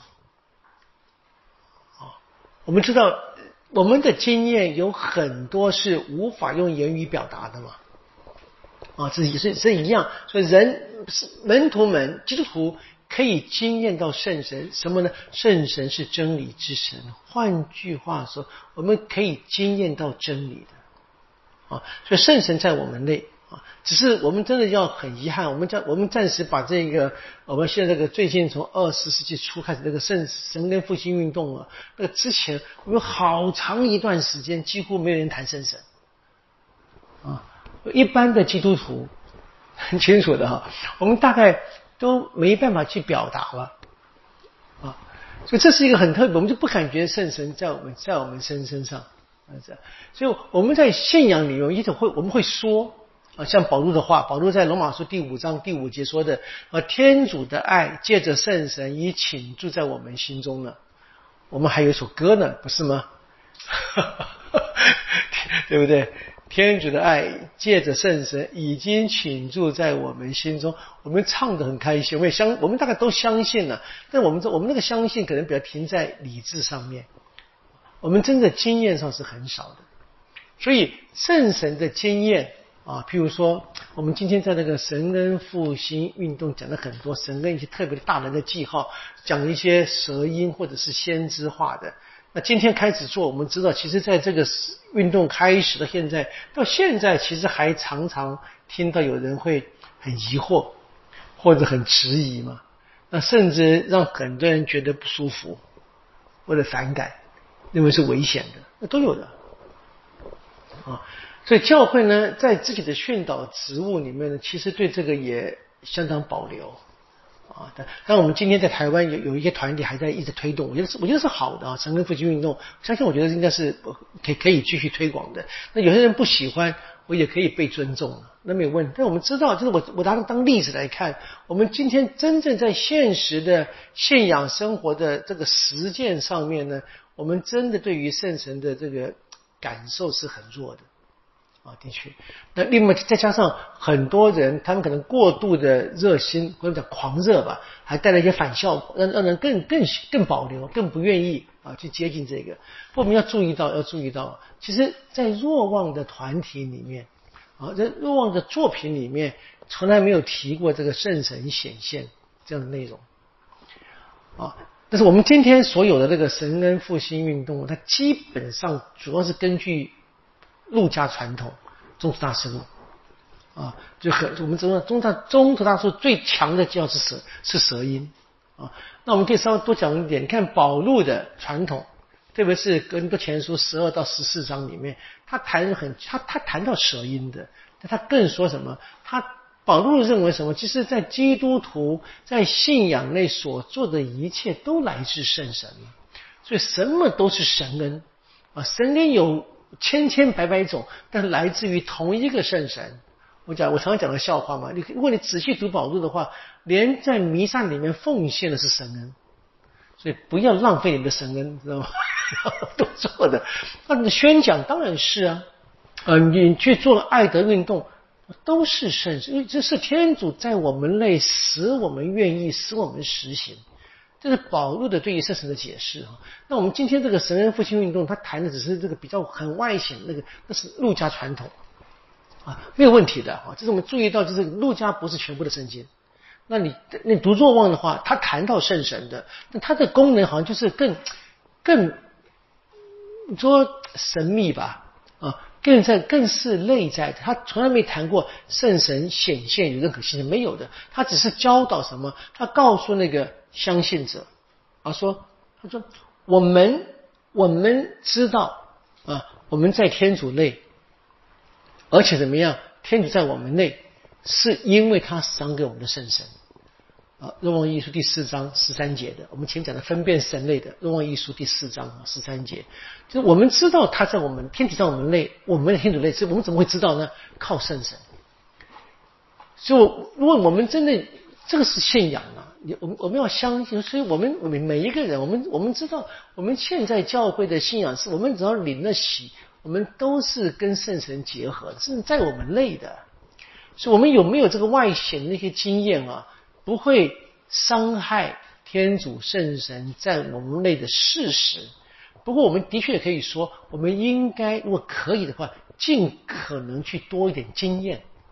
我们知道我们的经验有很多是无法用言语表达的嘛， 啊，这是这一样。所以人门徒们基督徒可以经验到圣神什么呢？圣神是真理之神。换句话说，我们可以经验到真理的啊。所以圣神在我们内啊，只是我们真的要很遗憾，我们暂我们暂时把这个我们现在这个最近从二十世纪初开始这个圣神跟复兴运动啊，那个之前我们好长一段时间几乎没有人谈圣神啊。一般的基督徒很清楚的哈，我们大概都没办法去表达了啊，所以这是一个很特别，我们就不感觉圣神在我们在我们身身上啊，这样，所以我们在信仰里面一直会我们会说啊，像保罗的话，保罗在罗马书第五章第五节说的啊，天主的爱借着圣神已倾注在我们心中了。我们还有一首歌呢，不是吗？对不对？天主的爱借着圣神已经倾注在我们心中，我们唱得很开心，我们也相，我们大概都相信了，但我们这我们那个相信可能比较停在理智上面，我们真的经验上是很少的。所以圣神的经验啊，譬如说我们今天在那个神恩复兴运动讲了很多神恩一些特别大人的记号，讲一些舌音或者是先知化的。那今天开始做，我们知道其实在这个运动开始到现在到现在其实还常常听到有人会很疑惑或者很质疑嘛，那甚至让很多人觉得不舒服或者反感，认为是危险的，那都有的啊。所以教会呢在自己的训导职务里面呢，其实对这个也相当保留啊，但但我们今天在台湾有有一些团体还在一直推动，我觉得是我觉得是好的啊，神恩复兴运动，相信我觉得应该是可以可以继续推广的。那有些人不喜欢，我也可以被尊重，那没有问题。但我们知道，就是我我拿它当例子来看，我们今天真正在现实的信仰生活的这个实践上面呢，我们真的对于圣神的这个感受是很弱的。啊，的确。那另外再加上很多人，他们可能过度的热心或者讲狂热吧，还带来一些反效果，让让人更更更保留，更不愿意啊去接近这个。我们要注意到，要注意到，其实，在若望的团体里面，啊，在若望的作品里面，从来没有提过这个圣神显现这样的内容。啊，但是我们今天所有的这个神恩复兴运动，它基本上主要是根据路加传统，宗徒大事录啊，就很我们知道宗大宗徒大事录最强的教是舌是舌音啊。那我们可以稍微多讲一点，你看保禄的传统，特别是哥林多前书十二到十四章里面，他谈很他他谈到舌音的，但他更说什么？他保禄认为什么？其实，在基督徒在信仰内所做的一切都来自圣神，所以什么都是神恩啊，神恩有千千百百种，但来自于同一个圣神。我讲，我常常讲个笑话嘛，你如果你仔细读保禄的话，连在弥撒里面奉献的是神恩，所以不要浪费你的神恩，知道吗？都做的。那你的宣讲当然是啊，呃，你去做爱德运动，都是圣神，因为这是天主在我们内使我们愿意，使我们实行。这是保禄的对于圣神的解释啊。那我们今天这个神恩复兴运动，它谈的只是这个比较很外显那个，那是路加传统啊，没有问题的啊。这是我们注意到，就是路加不是全部的圣经。那你你读若望的话，他谈到圣神的，那它的功能好像就是更更你说神秘吧啊，更在更是内在的。他从来没谈过圣神显现有任何信息，没有的。他只是教导什么？他告诉那个相信者啊，说他说我们我们知道啊，我们在天主内，而且怎么样？天主在我们内，是因为他赏给我们的圣神啊。若望一书第四章十三节的，我们前讲的分辨神类的若望一书第四章十三节，就是我们知道他在我们天体在我们内，我们的天主内，我们怎么会知道呢？靠圣神。所以如果我们真的这个是信仰啊，我们我们要相信，所以我们我们每一个人，我们我们知道，我们现在教会的信仰是我们只要领了洗，我们都是跟圣神结合的，是在我们内的。所以我们有没有这个外显的那些经验啊，不会伤害天主圣神在我们内的事实。不过我们的确也可以说，我们应该如果可以的话，尽可能去多一点经验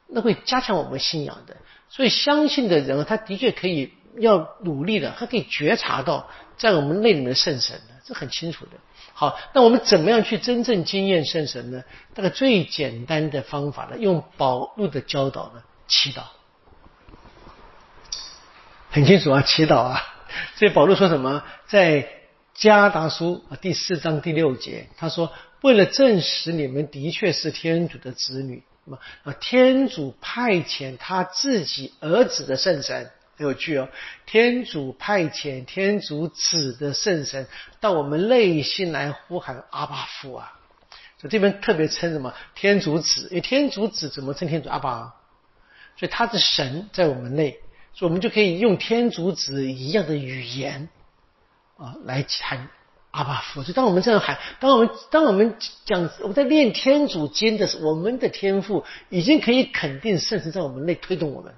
那会加强我们信仰的。所以相信的人，他的确可以要努力的，他可以觉察到在我们内里面的圣神的，这很清楚的。好，那我们怎么样去真正经验圣神呢？那个最简单的方法呢，用保禄的教导呢，祈祷。很清楚啊，祈祷啊。所以保禄说什么？在加拉达书第四章第六节，他说：为了证实你们的确是天主的子女，天主派遣他自己儿子的圣神，很有趣哦。天主派遣天主子的圣神到我们内心来呼喊阿爸父啊。所以这边特别称什么？天主子。因为天主子怎么称天主阿爸？所以他的神在我们内，所以我们就可以用天主子一样的语言啊来喊阿爸父。就当我们这样喊，当我们当我们讲我们在练天主经的时候，我们的天父已经可以肯定圣神在我们内推动我们。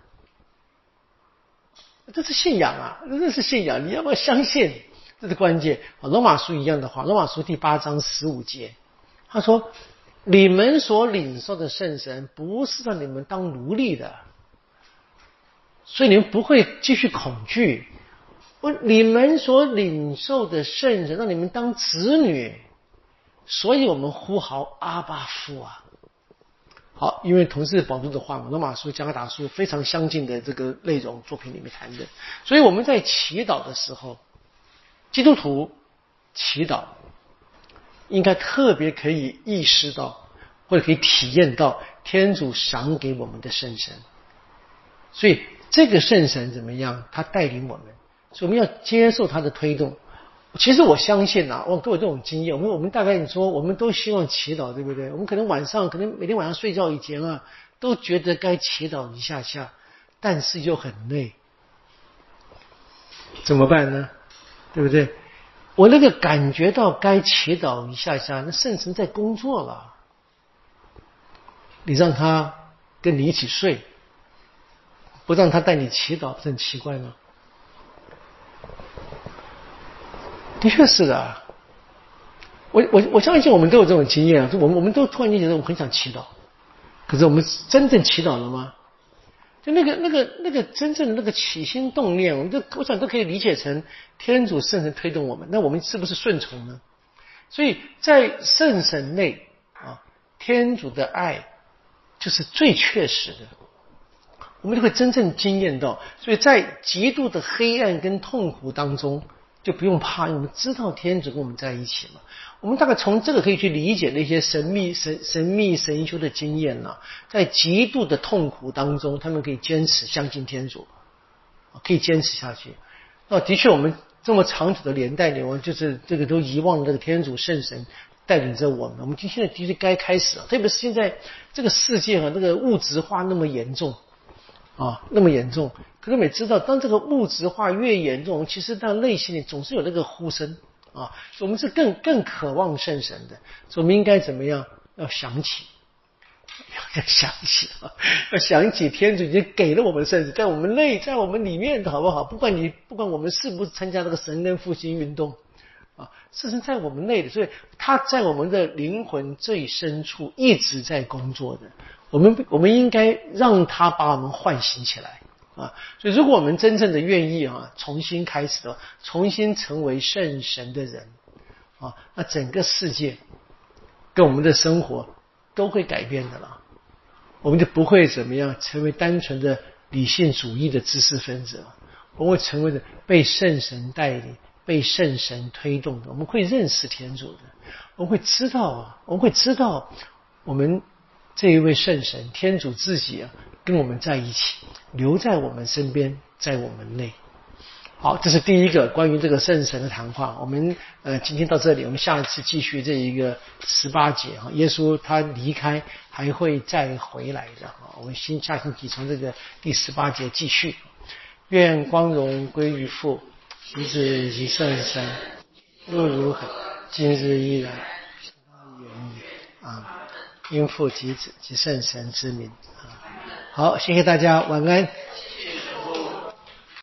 这是信仰啊，这是信仰，你要不要相信？这是关键。罗马书一样的话，罗马书第八章十五节，他说：你们所领受的圣神不是让你们当奴隶的，所以你们不会继续恐惧。你们所领受的圣神让你们当子女，所以我们呼号阿爸父啊。好，因为同是保禄的话嘛，罗马书、加拉达书非常相近的这个内容作品里面谈的，所以我们在祈祷的时候，基督徒祈祷应该特别可以意识到，或者可以体验到天主赏给我们的圣神。所以这个圣神怎么样？他带领我们，所以我们要接受他的推动。其实我相信啊，我跟我这种经验，我们我们大概你说，我们都希望祈祷，对不对？我们可能晚上，可能每天晚上睡觉以前啊，都觉得该祈祷一下下，但是又很累，怎么办呢？对不对？我那个感觉到该祈祷一下下，那圣神在工作了，你让他跟你一起睡，不让他带你祈祷，不是很奇怪吗？的确是的，我我我相信我们都有这种经验啊，我们我们都突然间觉得我们很想祈祷，可是我们真正祈祷了吗？就那个那个那个真正的那个起心动念，我们都我想都可以理解成天主圣神推动我们，那我们是不是顺从呢？所以在圣神内啊，天主的爱就是最确实的，我们就会真正经验到。所以在极度的黑暗跟痛苦当中，就不用怕，因为我们知道天主跟我们在一起嘛。我们大概从这个可以去理解那些神秘神神秘神修的经验了、啊。在极度的痛苦当中，他们可以坚持相信天主，可以坚持下去。那的确，我们这么长久的连带里，我们就是这个都遗忘了这个天主圣神带领着我们。我们现在的确该开始了，特别是现在这个世界啊，那个物质化那么严重啊，那么严重。可是我们也知道，当这个物质化越严重，其实到内心里总是有那个呼声啊，所以我们是更更渴望圣神的。所以我们应该怎么样？要想起，要想起啊，要想起天主已经给了我们圣神，在我们内，在我们里面的好不好？不管你不管我们是不是参加那个神恩复兴运动啊，圣神在我们内的，所以他在我们的灵魂最深处一直在工作的。我们我们应该让他把我们唤醒起来啊！所以，如果我们真正的愿意啊，重新开始的，重新成为圣神的人啊，那整个世界跟我们的生活都会改变的了。我们就不会怎么样成为单纯的理性主义的知识分子了，我们会成为的被圣神带领、被圣神推动的。我们会认识天主的，我们会知道啊，我们会知道我们这一位圣神天主自己啊，跟我们在一起，留在我们身边，在我们内。好，这是第一个关于这个圣神的谈话。我们呃今天到这里，我们下一次继续这一个十八节啊，耶稣他离开还会再回来的啊。我们新下星期从这个第十八节继续。愿光荣归于父、及子及圣神，若如何，今日依然，永远啊。因父及子及圣神之名啊。好，谢谢大家，晚安。